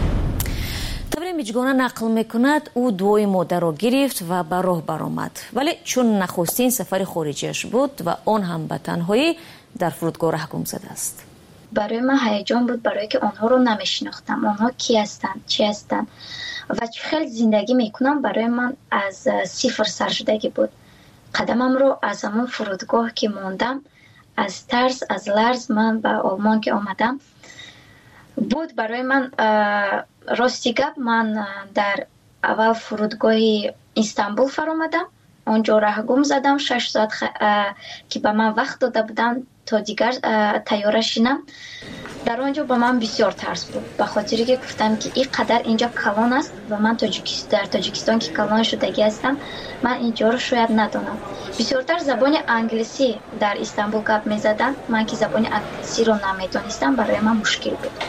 M: طبری میجگانه نقل میکند او دوی مادر را گرفت و به راه برآمد، ولی چون نخستین سفر خارجیش بود و آن هم به تنهایی در فرودگاه ره گم زده است.
C: برای من هیجان بود، برای که آنها رو نمیشناختم. آنها کی هستند، چی هستند و خیلی زندگی میکنم. برای من از صفر سر شدگی بود. قدمم رو از همون فرودگاه که موندم، از ترس از لرز من به آلمان که آمدم بود. برای من راستی گپ، من در اول فرودگاه استانبول فرامدم، اونجا راه گم زدم 6 ساعت که به من وقت داده بودن تا دیگر تیاره شینم. در اونجا به من بسیار ترس بود، به خاطری که گفتم که این قدر اینجا کلان است و من در تاجیکستان که کلان شدگی هستم، من اینجا رو شاید ندانم. بسیارتر زبان انگلیسی در استانبول گپ می زدن، من که زبان انگلیسی رو نمیدانستم، برای من مشکل بود.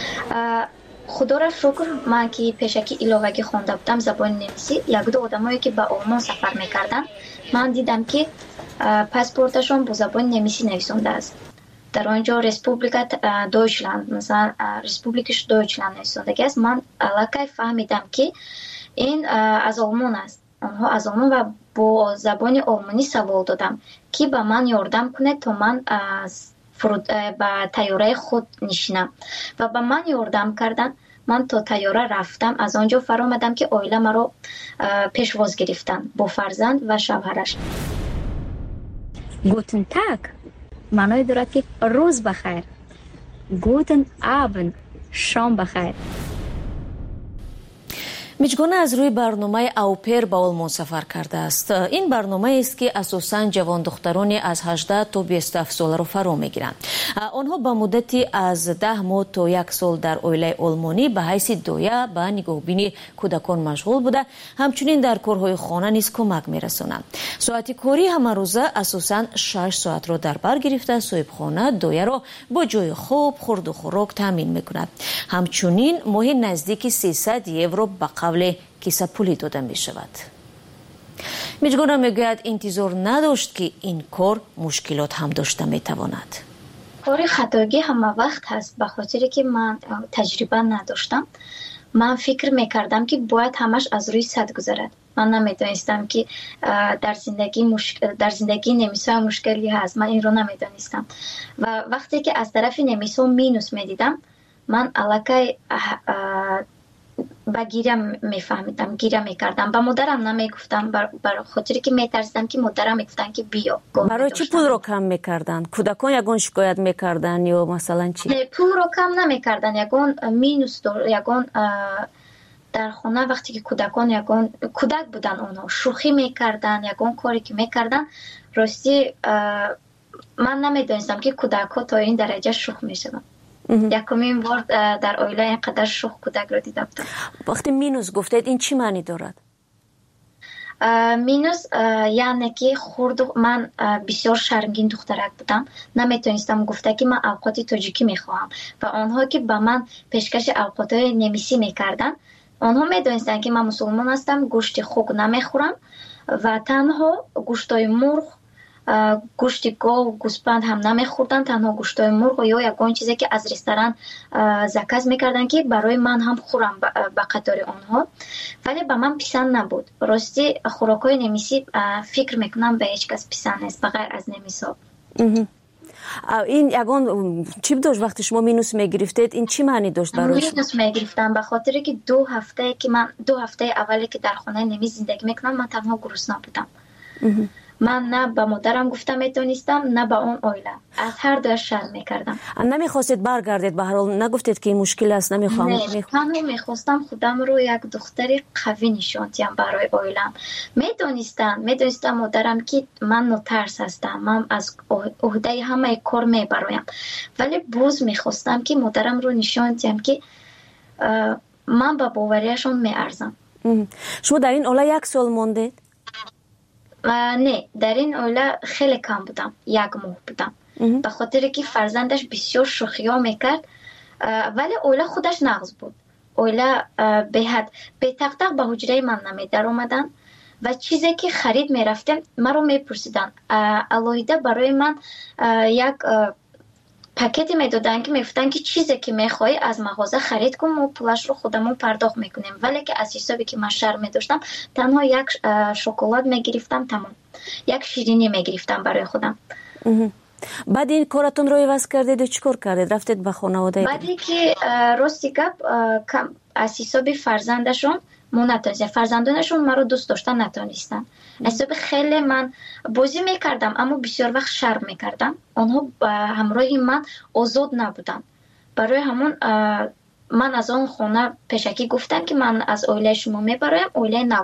C: خدا را شکر من که پیشکی ایلوگی خونده بودم زبان نمیسی، یک دو آدمایی که به آلمان سفر میکردن من دیدم که پاسپورتشون با زبان نمیسی نویسنده است. در آنجا رسپوبلیکت دویچلند، مثلا رسپوبلیکش دویچلند نویسنده است. من علاقه فهمیدم که این از آلمان است. آنها از آلمان و با زبان آلمانی سوال دادم که به من یاردم کنه تا من با تیاره خود نشینم و به من یاردم کردن. من تا تیاره رفتم، از آنجا فرامدم که عائله مرا پیشواز گرفتن با فرزند و شوهرش.
D: گوتن تاگ معنای دارد که روز بخیر. گوتن آبند شام بخیر.
M: میجگانه از روی برنامه اوپر به آلمان سفر کرده است. این برنامه است که اساساً جوان دخترانی از 18 تا 27 ساله را فرا میگیرند. آنها به مدتی از 10 ماه تا 1 سال در عائله آلمانی به حیث دایه به نگاهبینی کودکان مشغول بوده، همچنین در کارهای خانه نیز کمک میرسانند. ساعت کاری همه روزه اساساً 6 ساعت را در بر گرفته صاحبخانه دایه را با جای خواب، خورد و خوراک تامین میکند. همچنین ماهی نزدیک 300 یورو به قبل کیسه پولی داده می شود. میجگانه میگوید انتظار نداشت که این کار مشکلات هم داشته می تواند.
C: کار خطاگی همه وقت هست، به خاطری که من تجربه نداشتم. من فکر میکردم که باید همش از روی سد گذرد. من نمیدانستم که در زندگی نمیسا مشکلی هست. من این رو نمیدانستم و وقتی که از طرف نمیسا مینوس میدیدم، من علاقه با گیرم میفهمیدم، گیرم میکردم. با مادرم نمیگفتم، برای خاطری که میترسیدم که مادرم میگفتن که بیا.
M: برای چی پول رو کم میکردن؟ کودکان یگان شکایت میکردن یا مثلا چی؟
C: نه، پول رو کم نمیکردن، یگان مینوس یگان در خونه وقتی که کودکان یگان کودک بودن، اونا شوخی میکردن، یگان کاری که میکردن. راستی من نمیدونستم که کودک ها تا این درجه شوخ میشدن. یکمین بار در اویله اینقدر شوخ کودک رو دیده بودم.
M: وقتی مینوس گفتید این چی معنی دارد؟
C: مینوس یعنی که من بسیار شرمگین دخترک بودم، نمیتونستم گفته که من اوقات تاجیکی میخواهم و آنها که به من پیشکش اوقات نمیسی میکردن، آنها میدونستن که من مسلمان هستم، گوشت خوک نمیخورم و تنها گوشتای مرغ، گوشت گاو، گوسفند هم نمیخوردن، تنها گوشتای مرغ یا یگان چیزی که از رستوران زکات میکردن که برای من هم خورم به قطار آنها، ولی به من پسند نبود. راستی خوراکای نمیسی فکر میکنم به هیچ کس پسند نیست بغیر از نمیسا.
M: این یگان چی داشت وقتی شما مینوس میگرفتید؟ این چی معنی داشت برای شما؟
C: مینوس میگرفتم به خاطر که 2 هفته که من 2 هفته اولی که در خانه نمی زندگی میکنم من تنها گرسنه بودم. من نه به مادرم گفتم میتونستم نه به اون اویله، از هر دو شرم میکردم.
M: نمیخواستید برگردید؟ به هر حال نگفتید که این مشکل است نمیخوام؟
C: نه، تنها میخواستم خودم رو یک دختری قوی نشون دهم برای اویلم. میدونستم مادرم که من نترس هستم، من از عهده همه کار میبرایم، ولی باز میخواستم که مادرم رو نشون دهم که من به باوریشون میارزم.
M: شما در این اوله 1 سال موندید؟
C: نه، در این اوله خیلی کم بودم، 1 ماه بودم، به خاطر که فرزندش بسیار شوخی ها میکرد، ولی اوله خودش نغز بود. اوله به تق به حجره من نمی در اومدن و چیزی که خرید میرفتم مرا میپرسیدن، الهیده برای من یک پاکتی میدادن که میفتن که چیزی که میخوای از مغازه خرید کن، ما پولش رو خودمون پرداخت میکنیم، ولی که از حسابی که من شرم میداشتم تنها 1 شکلات میگرفتم، تمام 1 شیرینی میگرفتم برای خودم.
M: بعد این کارتون رو عوض کردید و چیکار کردید؟ رفتید به خانواده؟
C: بعدی که راستی گپ از حسابی فرزندشون فرزندانشون مرا دوست داشتن نتونستن. حساب خیلی من بازی میکردم اما بسیار وقت شرم میکردم، آنها همراه من آزاد نبودن، برای همون من از آن خانه پیشکی گفتم که من از اویله شما میبرایم، اویله نو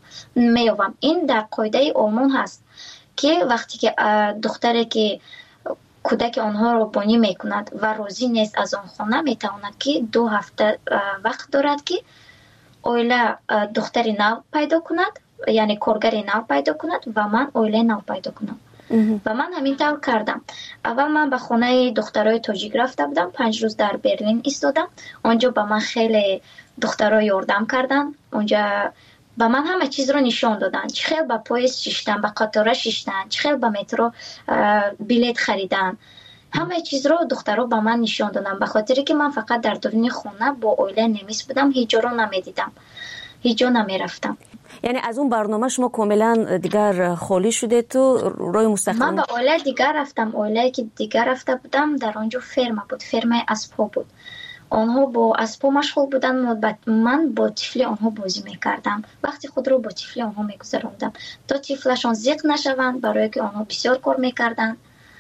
C: میوم. این در قاعده آلمان هست که وقتی که دختری که کودک آنها رو بانی میکند و راضی نیست از آن خانه، میتواند که 2 هفته وقت دارد که اویله دختری نو پیدا کند، یعنی کارگری نو پیدا کند و من اویله نو پیدا کنم. و من همین طور کردم. اول من به خانه دخترای تاجیک رفته بودم، 5 روز در برلین ایستادم. آنجا به من خیلی دخترای یاردم کردن، اونجا به من همه چیز رو نشان دادن، چه خیلی به پاییز شیشتن، به قطار شیشتن، چه خیلی به مترو بلیت خریدن، همه چیز رو دخترها به من نشان دادن، به خاطر که من فقط در درون خونه با اویله نمیس بودم، هیچ جا رو نمیدیدم، هیچ جا نمیرفتم.
M: یعنی از اون برنامه شما کاملا دیگر خالی شده تو روی مستقیم؟
C: من به اویله دیگر رفتم، اویله که دیگر رفته بودم در آنجا فرما بود، فرمای اسبا بود، آنها با اسبا مشغول بودن، من با طفلی آنها بازی میکردم، وقتی خود رو با طفلی آنها میگذراندم تا طفلشان زیق نشوند، برای که آنها بسیار کار میکردن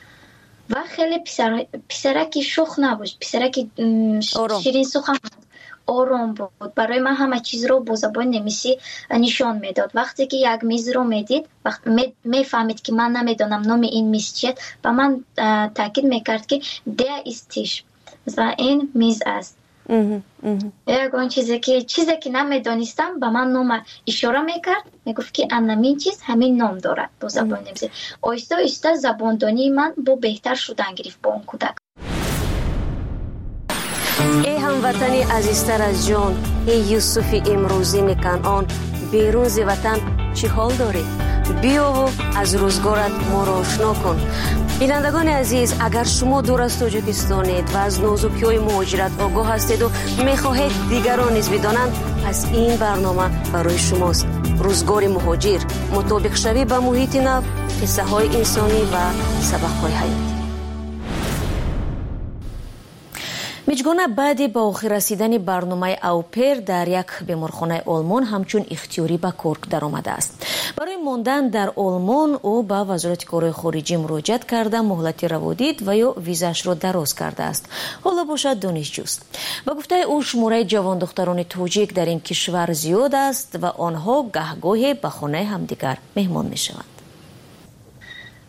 C: و خیلی پسرکی شوخ نبود، پسرکی شیرین سخن آرام بود، برای من همه چیز رو با زبان نمیسی نشان میداد. وقتی که یک میز رو میدید، وقتی میفهمید که من نمیدونم نام این میز چیه، و من تاکید میکرد که ده استیش و این میز است. یکان چیزی که نمیدونستم به من نام اشاره میکرد، میگفت که همین چیز همین نام دارد با زبان نمیسی. آیسته آیسته زباندانی من با بهتر شدن گرفت با اون کودک.
M: ای هموطنی عزیزتر از جان، ای یوسف امروزی کنعان، بیرون ز وطن چی حال داری؟ بیا و از روزگارت ما را آشنا کن. بینندگان عزیز، اگر شما دور از تاجیکستانید و از نازکی‌های مهاجرت آگاه هستید و میخواهید دیگران نیز بدانند، پس این برنامه برای شماست. روزگار مهاجر، مطابق شوی به محیط نو، قصه های انسانی و سبق های حیاتی. میجگونه بعد با آخر رسیدن برنامه اوپر در یک بیمارخانه آلمان همچون اختیاری به کار در آمده است. برای ماندن در آلمان او به وزارت کارهای خارجی مراجعت کرده، مهلت روا دید و یا ویزاش را دراز کرده است. حالا باشد دانشجوست. به گفته او شماره جوان دختران تاجیک در این کشور زیاد است و آنها گهگاهی به خانه همدیگر مهمان میشوند.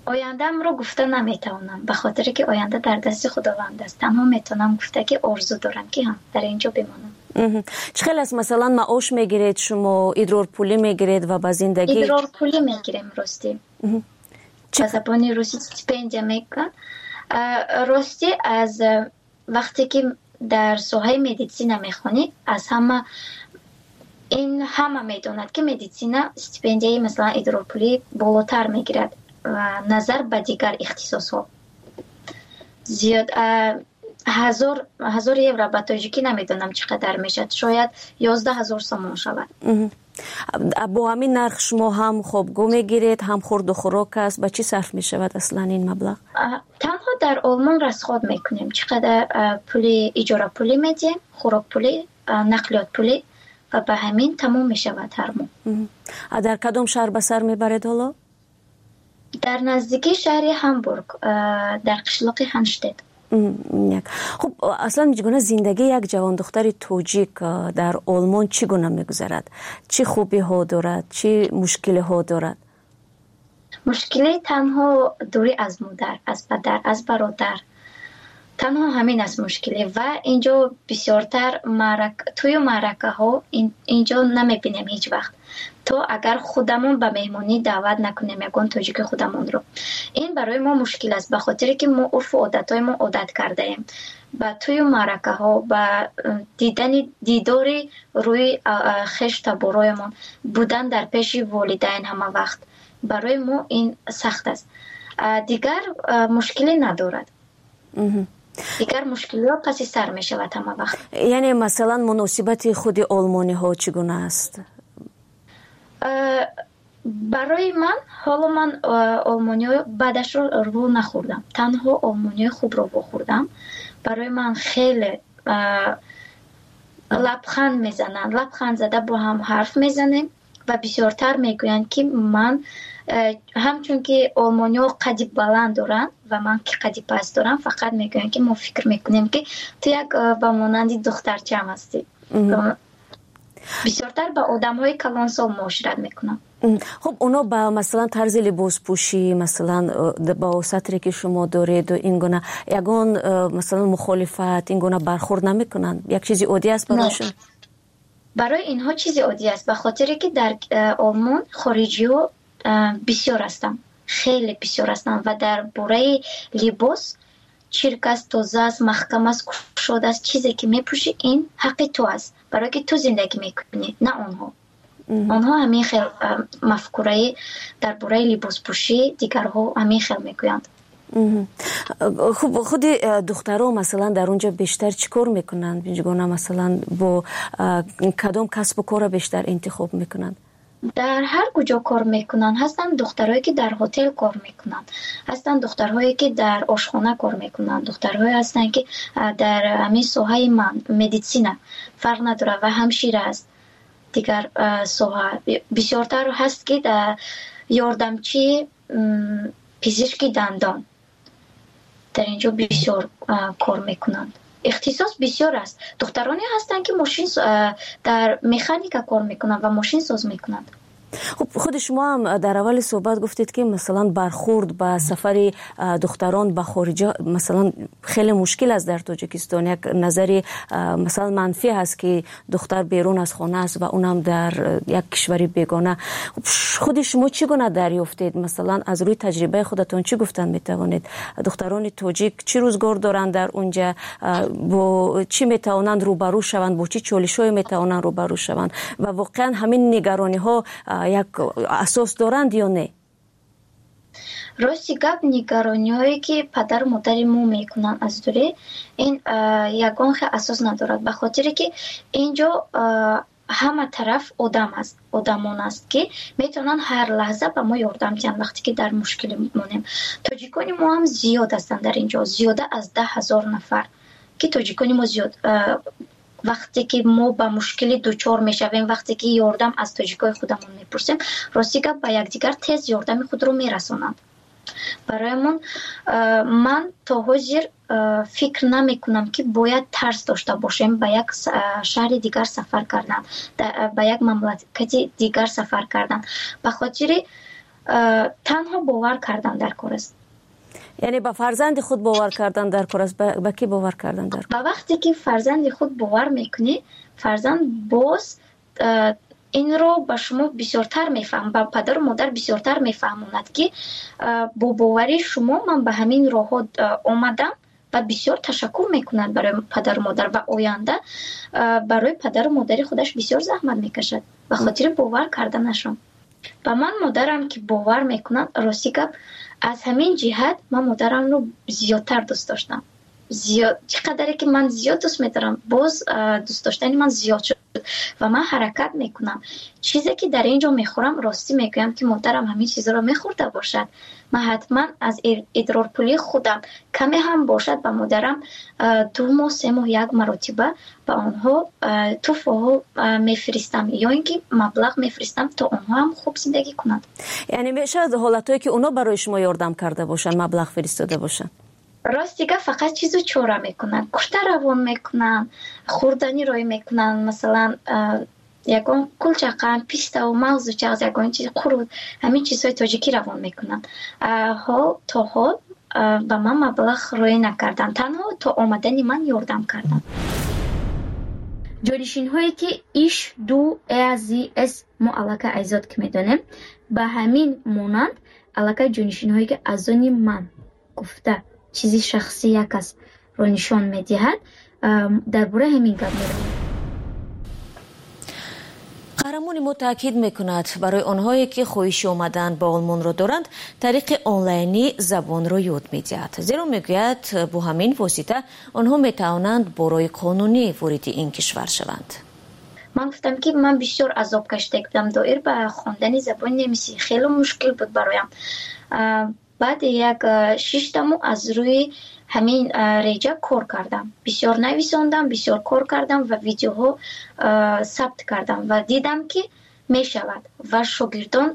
C: ояндаамро гуфта наметавонам, ба хотире ки оянда дар дасти худованд аст. танҳо метавонам гуфта ки орзу дорам ки ҳам дар ин ҷо бимонам.
M: چه خیلی است مثلا معاش میگیرید شما ادرار پولی میگیرید و با زندگی
C: ادرار پولی میگیریم راستی به زبان روسی استیپندیا میگن راستی از وقتی که در ساحه مدیسین میخونید از همه این همه میدوند که مدیسین استیپندیای مثلا ادرار پولی بالاتر میگیرد و نظر به دیگر اختصاص ها زیاد 1000 یورو با تاجیکی نمیدونم چقدر میشد شاید 11000 سومون شود
M: با همین نرخ شما هم خوابگاه میگیرید هم خورد و خوراک است به چی صرف میشود اصلا این مبلغ
C: تنها در آلمان رصد میکنیم چقدر پولی اجاره پولی میدیم خوراک پولی نقلیات پولی و به همین تمام میشود هر ماه
M: در کدام شهر به سر میبرید حالا
C: در نزدیکی شهر هامبورگ در قشلاق هانشتت
M: خب اصلا چگونه زندگی یک جوان دختر توجیک در آلمان چگونه میگذرد چه خوبی ها دارد چه مشکلی ها دارد
C: مشکلی تنها دوری از مادر از پدر از برادر تنها همین است مشکلی و اینجا بسیارتر توی معرکه ها اینجا نمیبینیم هیچ وقت تو اگر خودمون به مهمونی دعوت نکنیم یکون توجیک خودمون رو این برای ما مشکل است به خاطر که ما عرف و عادتهای ما عادت کرده ایم با توی معرکه ها با دیداری روی خشت برایمون بودن در پیش والدین همه وقت برای ما این سخت است دیگر مشکلی ندارد دیگر مشکلی ها پس سر می شود همه وقت
M: یعنی مثلا مناسبت خود آلمانی ها چگونه است
C: برای من حالا من آلمانی ها بعدش رو نخوردم تنها آلمانی خوب رو بخوردم برای من خیلی لبخند میزنن لبخند زده با هم حرف میزنیم و بسیارتر میگویند که من همچون که آلمانی ها قدی بلند دارن و من که قدی پست دارم فقط میگویند که ما فکر میکنیم که تو یک با مانندی دخترچه هم هستی بسیارتر با آدم های کلانسال معاشرت میکنن
M: خب اونا با مثلا طرز لباس پوشی مثلا با سطری که شما دارید و این گونه یگان مثلا مخالفت این گونه برخورد نمیکنن یک چیزی عادی است برایشون
C: برای اینها چیزی عادی است به خاطر که در آلمان خارجی ها بسیار هستن خیلی بسیار هستن و در باره لباس چرک است تازه است محکم است کشاده است چیزی که میپوشی این حق تو است برای که تو زندگی میکنی نه آنها آنها همین خیلی مفکوره در باره لباس پوشی دیگرها همین خیلی میگویند
M: خب خود دخترها مثلا در اونجا بیشتر چیکار میکنند بینجگونه مثلا با کدام کسب و کار بیشتر انتخاب میکنند
C: در هر کجا کار میکنن هستن دخترهایی که در هتل کار میکنن هستن دخترهایی که در آشخانه کار میکنن دخترهایی هستن که در همین ساحه مدیسین فرق نداره و همشیره است دیگر ساحه بسیارتر هست که در یاردمچی پزشکی دندان در اینجا بسیار کار میکنند اختصاص بسیار است دخترانی هستند که ماشین در مکانیکا کار میکنند و ماشین ساز میکنند
M: خب خود شما هم در اول صحبت گفتید که مثلا برخورد با سفر دختران به خارج مثلا خیلی مشکل است در تاجیکستان یک نظری مثلا منفی هست که دختر بیرون از خانه است و اونم در یک کشوری بیگانه خود شما چگونه دریافتید مثلا از روی تجربه خودتون چی گفتن میتوانید دختران تاجیک چی روزگار دارند در اونجا با چی میتوانند روبرو شوند با چی چالش‌های میتوانند روبرو شوند و واقعا همین نگرانی ها یک اساس دارند یا نه
C: راستی گپ نگرانی هایی که پدر و مادر ما میکنن از دوره این یگان خیلی اساس ندارد به خاطر که اینجا همه طرف آدمان است که میتونن هر لحظه به ما یاردم دهن وقتی که در مشکل مونیم تاجیکانی ما هم زیاد هستند در اینجا زیاده از 10,000 نفر که تاجیکانی ما زیاد وقتی که ما با مشکلی دوچار میشویم وقتی که یاردم از تاجیکای خودمون میپرسیم راستی که با یکدیگر تیز یاردم خود رو میرسونند برایمون من تا حاضر فکر نمی کنم که باید ترس داشته باشیم با یک شهر دیگر سفر کردن با یک مملکت دیگر سفر کردن به خاطر تنها باور کردن در کار است.
M: یعنی با فرزند خود باور کردن در کار است. با کی باور کردن در کار؟
C: وقتی که فرزند خود باور میکنی، فرزند باز این رو به شما بسیارتر میفهم، به پدر و مادر بسیارتر میفهموند که با باوری شما من به همین راه آمدم و بسیار تشکر میکنند برای پدر و مادر و آینده برای پدر و مادر خودش بسیار زحمت میکشد به خاطر باور کردنشان. و من مادرم که باور میکنم، راستی گپ از همین جهت من مادرم رو زیادتر دوست داشتم. چقدر که من زیاد دوست می‌دارم، باز دوست داشتنی من زیاد شد و من حرکت میکنم. چیزی که در اینجا میخورم راستی میگم که مادرم همین چیزا رو میخورده باشد، من حتما از ادرارپولی خودم کمی هم باشد به مادرم 2 ماه 3 ماه 1 مرتبه به آنها تحفه میفرستم یا اینکه مبلغ میفرستم تا آنها هم خوب زندگی کنند.
M: یعنی میشه حالتایی که اونا برای شما یاردم کرده باشن، مبلغ فرستاده باشن؟
C: راست دیگه فقط چیزو چاره میکنن، کشته روان میکنن، خوردنی روی میکنن، مثلا یکان کلچقن، پیسته و مغز و چغز یکان چیز قرود، همین چیزهای تاجیکی روان میکنن. تا حال به من مبلغ روی نکردن، تنها تا آمدنی من یاردم کردن. جانشین هایی که ایش دو ازی اس ما علاقه ایزاد که میدانیم به همین مونند علاقه جانشین هایی که از آنی من گفته چیزی شخصی یک کس رو نشان میدهد درباره همین گپ می‌رود.
M: قهرمان ما تاکید میکند برای آنهایی که خواهش آمدن به آلمان را دارند طریق آنلاینی زبان را یاد میدهد، زیرا میگوید با همین واسطه آنها میتوانند برای قانونی وارد این کشور شوند.
C: من گفتم که من بسیار عذاب کشیده بودم، دایر به خواندن زبان نمیسی خیلی مشکل بود برایم. بعد یک 6 ماه از روی همین ریجا کار کردم، بسیار نویساندم، بسیار کار کردم و ویدیوها ثبت کردم و دیدم که می شود و شاگردان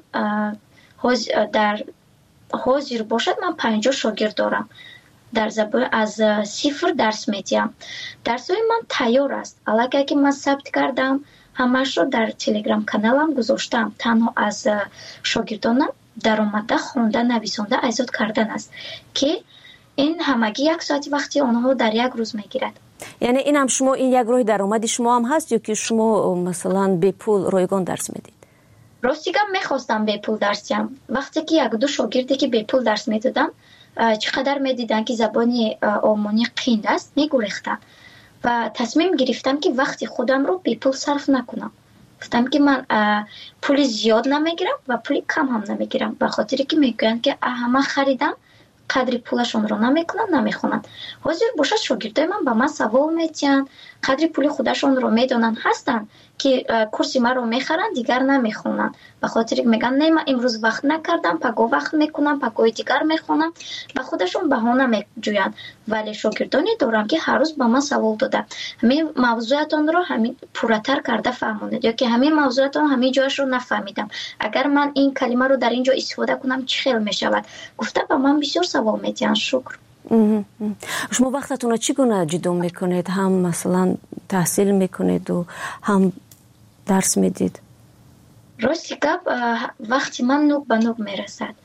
C: در حاضر باشد. من 50 شاگرد دارم در زبان از 0 درس میدیم. درسای من تیار است، علاقه که من ثبت کردم همش رو در تلگرام کانالم گذاشتم. تنها از شاگردانم در آمده خوندن، نویسنده، ایجاد کردن است که این همگی 1 ساعت وقتی آنها در یک روز میگیرد.
M: یعنی این هم شما این یک راه درآمد شما هم هست یا که شما مثلا به پول رایگان درس میدید؟
C: راستیگم میخواستم به پول درس دیم. وقتی که 1-2 شاگردی که به پول درس میدادم چقدر میدیدن که زبانی آلمانی قین است میگریختن و تصمیم گرفتم که وقتی خودم رو به پول صرف نکنم. گفتم که من پول زیاد نمیگیرم و پول کم هم نمیگیرم، به خاطر که میگن که همه خریدم قدر پولشون رو نمیکنن نمیخونن. حاضر باشد شاگردای من به من سوال میتین، قدر پول خودشون رو میدونن هستن که کورس ما رو میخرن دیگر نمیخونن، به خاطر که میگن نه من امروز وقت نکردم پگاه وقت میکنم پگاه دیگر میخونم، به خودشون بهانه میجوین. ولی شاگردانی دارم که هر روز به من سوال داده همین موضوعاتون رو همین پورتر کرده فهمونید یا که همین موضوعاتون همین جایش رو نفهمیدم، اگر من این کلمه رو در اینجا استفاده کنم چه خیلی میشود. گفته به من بسیار سوال میتین. شکر.
M: شما وقتتون رو چگونه جدا میکنید؟ هم مثلا تحصیل میکنید و هم درس میدید؟
C: راستی گپ وقتی من نوک به نوک میرسد،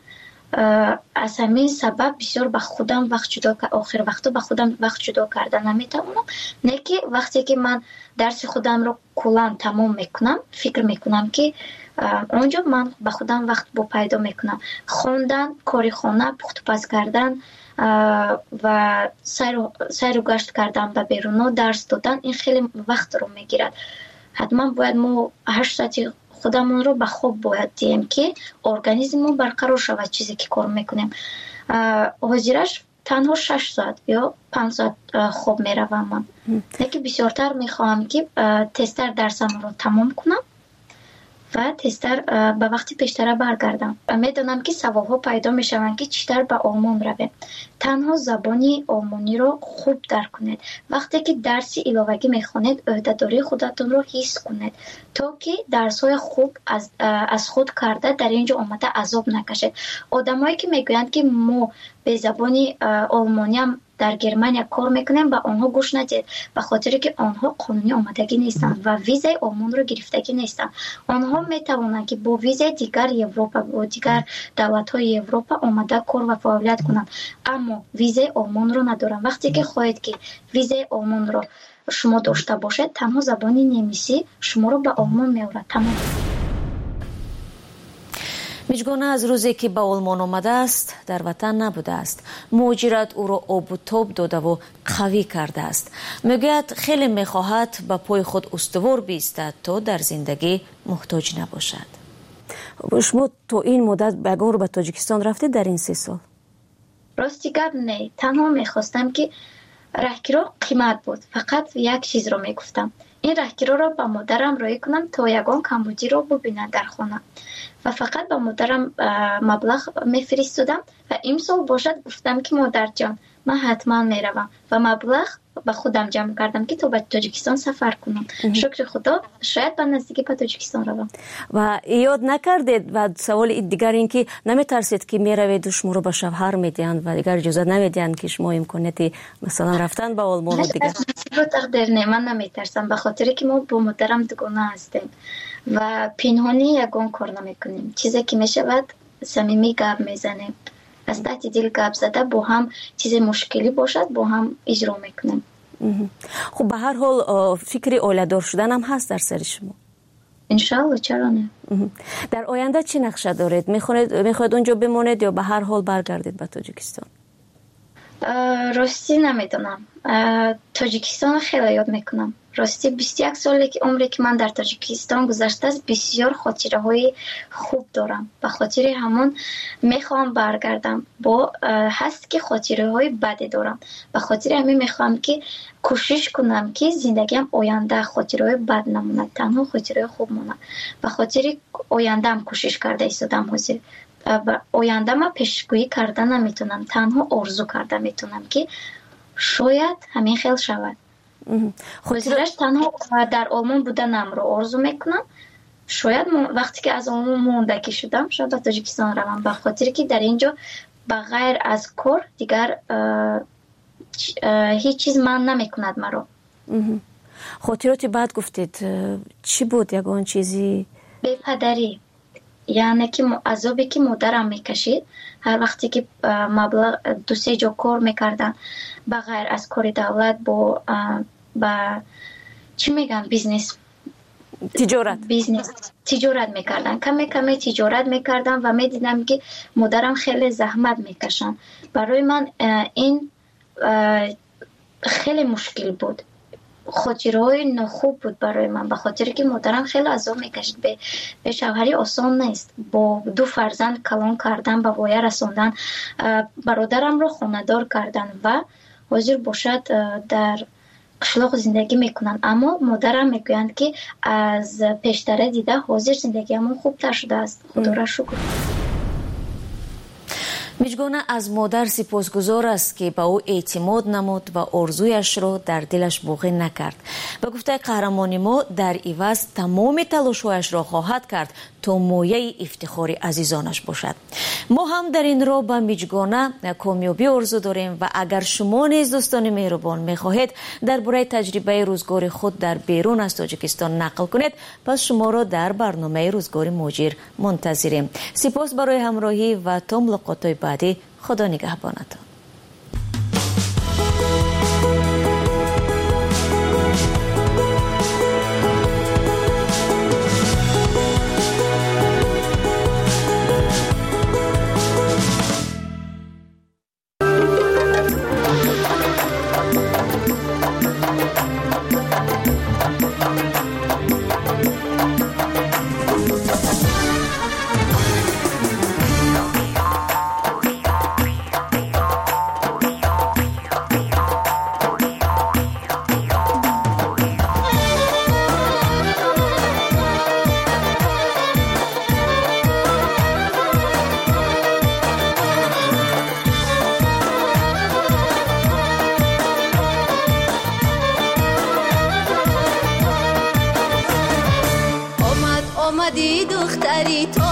C: از همین سبب بسیار به خودم وقت جدا آخر وقتا به خودم وقت جدا کردن نمیتونم. نه که وقتی که من درس خودم رو کلا تمام میکنم فکر میکنم که اونجا من به خودم وقت با پیدا میکنم. خوندن، کاری خانه، پخت و پز کردن و سیر و گشت کردن به بیرون، درس دادن، این خیلی وقت رو میگیرد. حتما باید ما 8 ساعت خودمون رو به خواب باید دیم که ارگانیسممون برقرار شود چیزی که کار میکنیم. حاضرش تنها 6 ساعت یا 5 ساعت خواب میروم من. لیکن بسیارتر میخواهم که تستر درسم رو تمام کنم و تستر به وقتی پیشتر برگردم. میدونم که سوالها پیدا میشوند که چطور به آلمان رویم. تنها زبانی آلمانی رو خوب درک کنید. وقتی که درسی علاوگی میخونید عهده‌داری خودتون رو حس کنید تا که درس‌های خوب از خود کرده در اینجا آمده عذاب نکشید. آدمایی که میگویند که ما به زبانی آلمانی هم در گرمانیا کار میکنیم با آنها گوش ندید، به خاطری که آنها قانونی آمدگی نیستند و ویزای آلمان رو گرفتگی نیستند. آنها میتوانند که با ویزای دیگر اروپا و دیگر دولت‌های اروپا آمده کار و فعالیت کنند، اما ویزای آلمان رو ندارند. وقتی که خواهید که ویزای آلمان رو شما داشته باشید، تنها زبان نمیسی شما رو به آلمان می‌آورد. تمام.
M: میجگونه از روزی که به آلمان آمده است در وطن نبوده است. مهاجرت او را آب و تاب داده و قوی کرده است. میگوید خیلی میخواهد به پای خود استوار بایستد تا در زندگی محتاج نباشد. شما تو این مدت بگون رو به تاجیکستان رفتید در این 3 سال؟
C: راستی گپ نه، تنها میخواستم که راهگیرا قیمت بود. فقط یک چیز رو میگفتم، این راهگیرا رو با مادرم رای کنم تا یگان کمبودی رو ببینه در خانه و فقط با مادرم مبلغ میفرستادم و امسال باشد گفتم که مادر جان من حتما میروم و مبلغ با خودم جمع کردم که تو به تاجیکستان سفر کنم. شکر خدا شاید به نزدیکی به تاجیکستان روم.
M: و یاد نکردید و سوال دیگر این که نمیترسید که میروید و شما رو به شوهر میدین و دیگر اجازه نمیدین که شما امکانیتی مثلا رفتن به آلمان و دیگر؟
C: من نمیترسم به خاطر که ما با مادرم دوگانه هستیم و پنهانی یگان کار نمیکنیم. چیزی که میشود صمیمی گپ میزنیم، از تحت دل گپ زده با هم چیز مشکلی باشد با هم اجرا میکنیم.
M: خب به هر حال فکر اولادار شدن هم هست در سر شما؟
C: انشالله، چرا نه.
M: در آینده چی نقشه دارید؟ میخواید اونجا بمونید یا به هر حال برگردید به تاجیکستان؟
C: راستی نمیدونم. تاجیکستان خیلی یاد میکنم. راستی 21 سالی که عمری که من در تاجیکستان گذشته است، بسیار خاطره های خوب دارم. به خاطر همون میخوام برگردم. با هست که خاطره های بدی دارم، به خاطر همین میخوام که کوشش کنم که زندگیم آینده خاطره های بد نمونه، تنها خاطره خوب مونه. به خاطر آینده هم کوشش کرده ایستادم حاضر. آینده ما پیشگویی کرده نمیتونم، تنها آرزو کرده میتونم که شاید همین خیلی شود. خودش تنها در آلمان بودنم رو آرزو میکنم. شاید وقتی که از آلمان موندگی شدم شاید به تاجیکستان روم، به خاطر که در اینجا بغیر از کار دیگر هیچ چیز من نمیکند مرا.
M: خاطراتی بعد گفتید چی بود یگان چیزی؟
C: بی‌پدری، یعنی که عذابی که مادرم میکشید هر وقتی که مبلغ 2-3 جا کار میکردن بغیر از کار دولت با چی میگن تجارت میکردن، کمی تجارت میکردن و میدیدم که مادرم خیلی زحمت میکشن. برای من این خیلی مشکل بود، خاطرهای نخوب بود برای من، به خاطر که مادرم خیلی عذاب میکشید. به شوهری آسان نیست، با 2 فرزند کلان کردن، به وایه رساندن، برادرم رو خانه‌دار کردن و حاضر باشد در قشلاق زندگی میکنن، اما مادرم میگویند که از پیشتره دیده حاضر زندگی همون خوبتر شده است. خدا را شکر.
M: میجگونه از مادر سپاسگزار است که به او اعتماد نمود و آرزویش را در دلش باقی نکرد. به گفته قهرمان ما در عوض تمام تلاش‌هایش را خواهد کرد تا مایه افتخار عزیزانش باشد. ما هم در این راه به میجگونه کامیابی آرزو داریم و اگر شما نیز دوستان مهربان میخواهید درباره تجربه روزگار خود در بیرون از تاجیکستان نقل کنید، پس شما را در برنامه روزگار مهاجر منتظریم. سپاس برای همراهی و تا ملاقات‌های بعدی. خدا نگهبانتان.
U: اومدی دختری تو